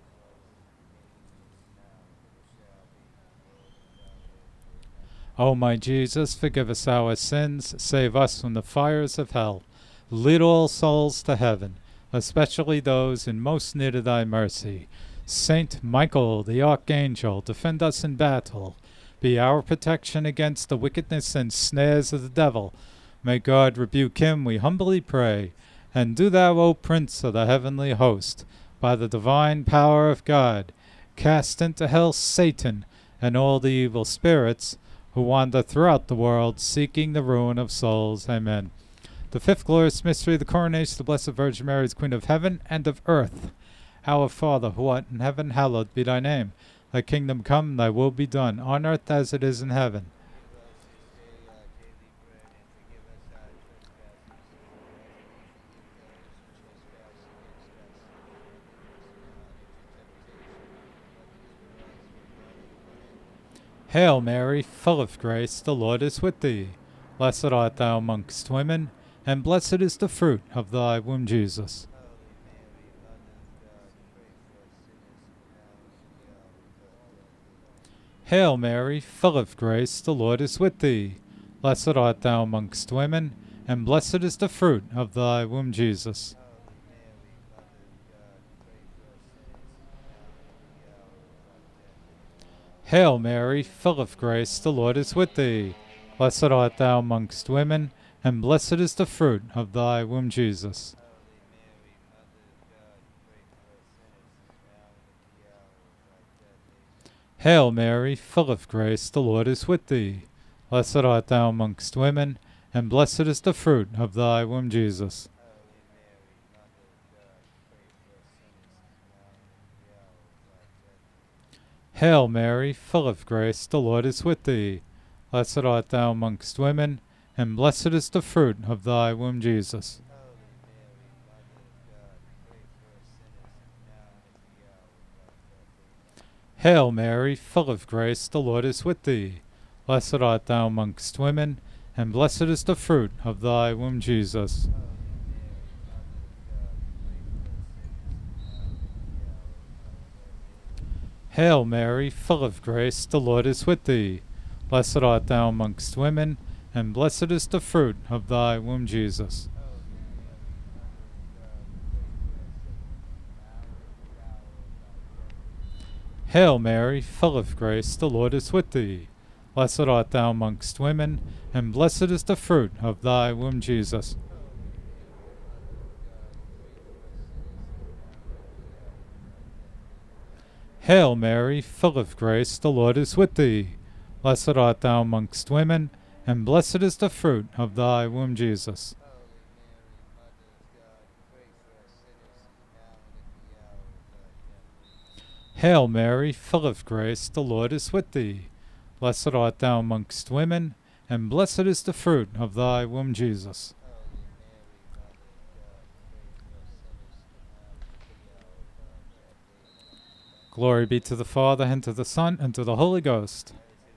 O my Jesus, forgive us our sins, save us from the fires of hell. Lead all souls to heaven, especially those in most need of thy mercy. Saint Michael, the Archangel, defend us in battle. Be our protection against the wickedness and snares of the devil. May God rebuke him, we humbly pray. And do thou, O Prince of the heavenly host, by the divine power of God, cast into hell Satan and all the evil spirits who wander throughout the world, seeking the ruin of souls. Amen. The fifth glorious mystery, the coronation of the Blessed Virgin Mary as Queen of heaven and of earth. Our Father, who art in heaven, hallowed be thy name. Thy kingdom come, thy will be done, on earth as it is in heaven. Hail Mary, full of grace, the Lord is with thee. Blessed art thou amongst women, and blessed is the fruit of thy womb, Jesus. Hail Mary, full of grace, the Lord is with thee. Blessed art thou amongst women, and blessed is the fruit of thy womb, Jesus. Hail Mary, full of grace, the Lord is with thee. Blessed art thou amongst women, and blessed is the fruit of thy womb, Jesus. Hail Mary, full of grace, the Lord is with thee. Blessed art thou amongst women, and blessed is the fruit of thy womb, Jesus. Hail Mary, full of grace, the Lord is with thee. Blessed art thou amongst women, and blessed is the fruit of thy womb, Jesus. Hail Mary, full of grace, the Lord is with thee. Blessed art thou amongst women, and blessed is the fruit of thy womb, Jesus. Hail Mary, full of grace, the Lord is with thee. Blessed art thou amongst women, and blessed is the fruit of thy womb, Jesus. Hail Mary, full of grace, the Lord is with thee. Blessed art thou amongst women, and blessed is the fruit of thy womb, Jesus. Hail Mary, full of grace, the Lord is with thee. Blessed art thou amongst women, and blessed is the fruit of thy womb, Jesus. Hail Mary, full of grace, the Lord is with thee. Blessed art thou amongst women, and blessed is the fruit of thy womb, Jesus. Glory be to the Father, and to the Son, and to the Holy Ghost.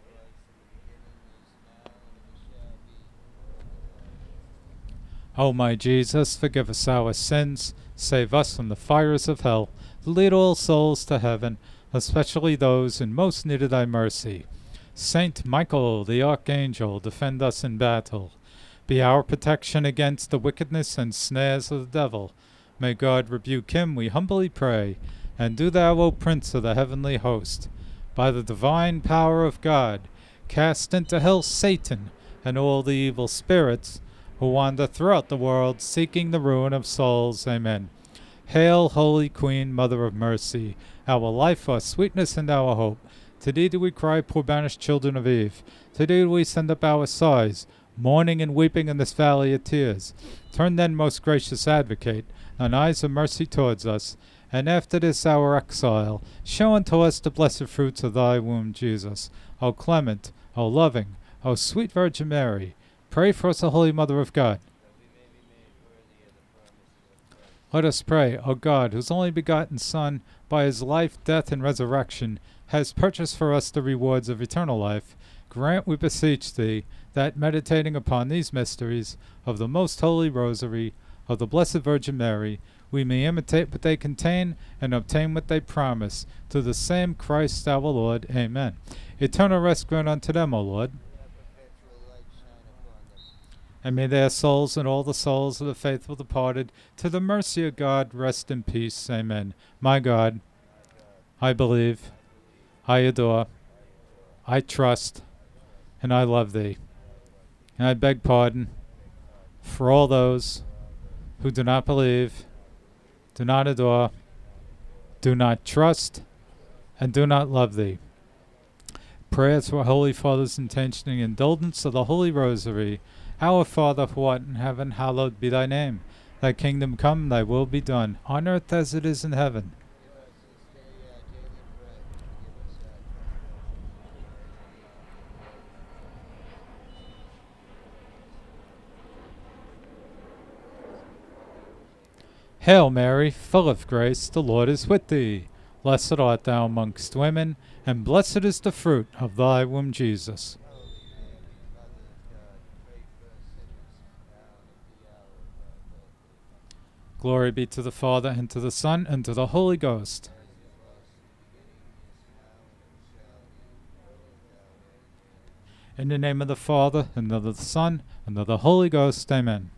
O my Jesus, forgive us our sins, save us from the fires of hell, lead all souls to heaven, especially those in most need of thy mercy. Saint Michael, the Archangel, defend us in battle. Be our protection against the wickedness and snares of the devil. May God rebuke him, we humbly pray. And do thou, O Prince of the heavenly host, by the divine power of God, cast into hell Satan and all the evil spirits who wander throughout the world, seeking the ruin of souls. Amen. Hail, Holy Queen, Mother of Mercy, our life, our sweetness, and our hope. To thee do we cry, poor banished children of Eve. To thee do we send up our sighs, mourning and weeping in this valley of tears. Turn then, most gracious Advocate, thine eyes of mercy towards us, and after this our exile, show unto us the blessed fruits of thy womb, Jesus. O clement, O loving, O sweet Virgin Mary, pray for us, O Holy Mother of God. Let us pray, O God, whose only begotten Son, by his life, death, and resurrection, has purchased for us the rewards of eternal life. Grant, we beseech thee, that meditating upon these mysteries of the most holy Rosary of the Blessed Virgin Mary, we may imitate what they contain and obtain what they promise. To the same Christ our Lord. Amen. Eternal rest grant unto them, O Lord. And may their souls and all the souls of the faithful departed, to the mercy of God, rest in peace. Amen. My God, I believe, I adore, I trust, and I love thee. And I beg pardon for all those who do not believe, do not adore, do not trust, and do not love thee. Prayers for Holy Father's intention and indulgence of the Holy Rosary. Our Father who art in heaven, hallowed be thy name. Thy kingdom come, thy will be done, on earth as it is in heaven. Hail Mary, full of grace, the Lord is with thee. Blessed art thou amongst women, and blessed is the fruit of thy womb, Jesus. Glory be to the Father, and to the Son, and to the Holy Ghost. In the name of the Father, and of the Son, and of the Holy Ghost. Amen.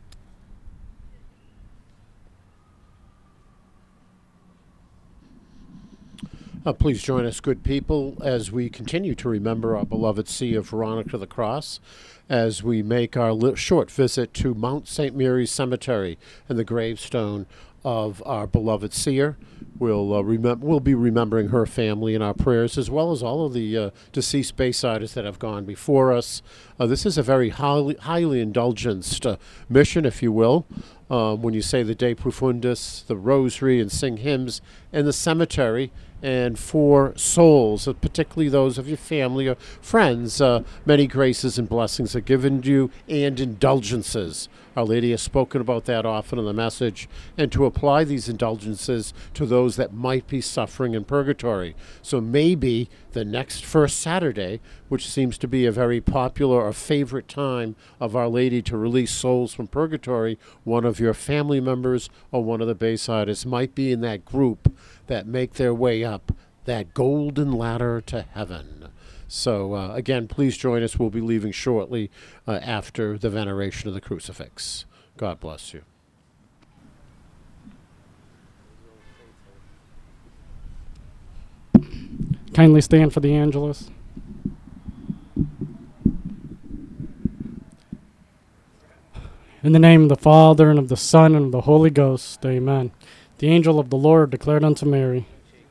Please join us, good people, as we continue to remember our beloved See of Veronica the Cross, as we make our short visit to Mount St. Mary's Cemetery and the gravestone of our beloved seer. We'll be remembering her family in our prayers, as well as all of the deceased Baysiders that have gone before us. This is a very highly indulgenced mission, if you will. When you say the De Profundis, the Rosary, and sing hymns in the cemetery, and for souls, particularly those of your family or friends, many graces and blessings are given to you, and indulgences. Our Lady has spoken about that often in the message, and to apply these indulgences to those that might be suffering in purgatory. So maybe the next first Saturday, which seems to be a very popular or favorite time of Our Lady to release souls from purgatory, one of your family members or one of the Baysiders might be in that group that make their way up that golden ladder to heaven. So, again, please join us. We'll be leaving shortly after the veneration of the crucifix. God bless you. Kindly stand for the Angelus. In the name of the Father, and of the Son, and of the Holy Ghost. Amen. The angel of the Lord declared unto Mary,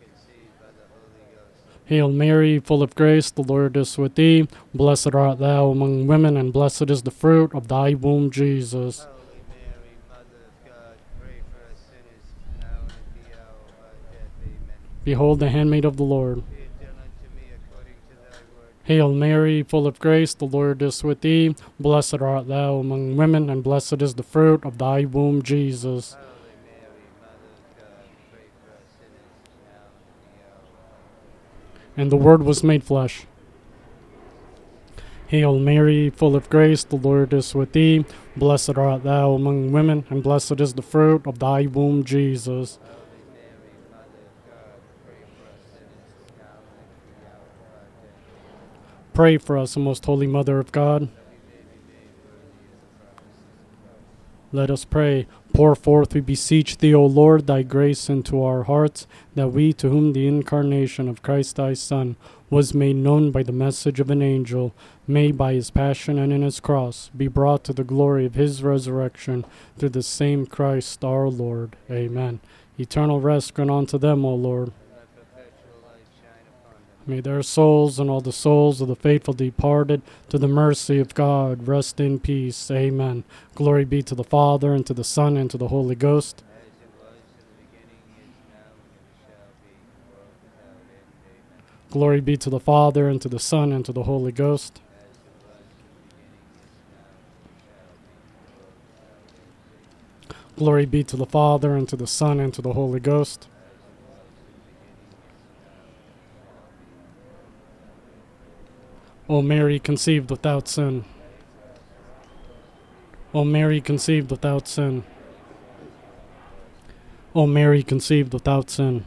Hail Mary, full of grace, the Lord is with thee. Blessed art thou among women, and blessed is the fruit of thy womb, Jesus. Holy Mary, Mother of God, pray for us sinners, now and at the hour of our death. Amen. Behold the handmaid of the Lord. Be it done unto me according to thy word. Hail Mary, full of grace, the Lord is with thee. Blessed art thou among women, and blessed is the fruit of thy womb, Jesus. Holy Mary, Mother of God, pray for us sinners, now and at the hour of our death. And the Word was made flesh. Hail Mary, full of grace, the Lord is with thee. Blessed art thou among women, and blessed is the fruit of thy womb, Jesus. Holy Mary, Mother of God, pray for us sinners, now and at the hour of our death. Pray for us, O most holy Mother of God. Let us pray. Pour forth, we beseech thee, O Lord, thy grace into our hearts, that we, to whom the incarnation of Christ thy Son was made known by the message of an angel, may by his passion and in his cross be brought to the glory of his resurrection, through the same Christ our Lord. Amen. Eternal rest grant unto them, O Lord. Thy perpetual light shine upon them. May their souls and all the souls of the faithful departed to the mercy of God rest in peace. Amen. Glory be to the Father, and to the Son, and to the Holy Ghost. As it was in the beginning, is now, and ever shall be, world without end. Amen. Glory be to the Father, and to the Son, and to the Holy Ghost. As it was in the beginning, is now, and ever shall be, world without end. Amen. Glory be to the Father, and to the Son, and to the Holy Ghost. O Mary, conceived without sin. O Mary, conceived without sin. O Mary, conceived without sin.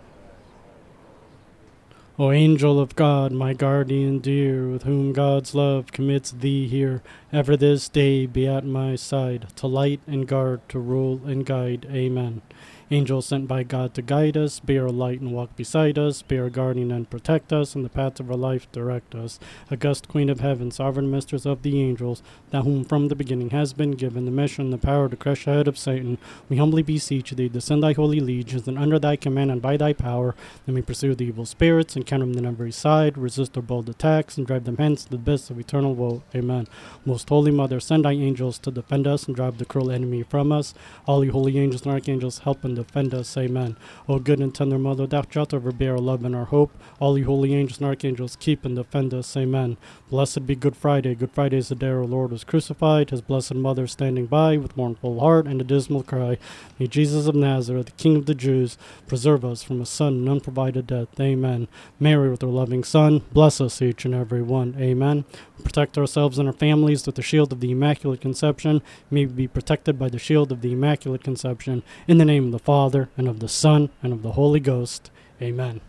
O angel of God, my guardian dear, with whom God's love commits thee here, ever this day be at my side, to light and guard, to rule and guide. Amen. Angel sent by God to guide us, be our light and walk beside us, be our guardian and protect us, in the paths of our life direct us. August Queen of Heaven, sovereign mistress of the angels, thou whom from the beginning has been given the mission and the power to crush the head of Satan, we humbly beseech thee to send thy holy legions, and under thy command and by thy power, that we pursue the evil spirits, and counter them on every side, resist their bold attacks, and drive them hence to the abyss of eternal woe. Amen. Most Holy Mother, send thy angels to defend us and drive the cruel enemy from us. All you holy angels and archangels, help and defend us. Amen. O good and tender Mother, thou shalt ever be our love and our hope. All you holy angels and archangels, keep and defend us. Amen. Blessed be Good Friday. Good Friday is the day our Lord was crucified, his blessed mother standing by with mournful heart and a dismal cry. May Jesus of Nazareth, the King of the Jews, preserve us from a sudden and unprovided death. Amen. Mary, with her loving Son, bless us each and every one. Amen. Protect ourselves and our families with the shield of the Immaculate Conception. May we be protected by the shield of the Immaculate Conception. In the name of the Father, and of the Son, and of the Holy Ghost. Amen.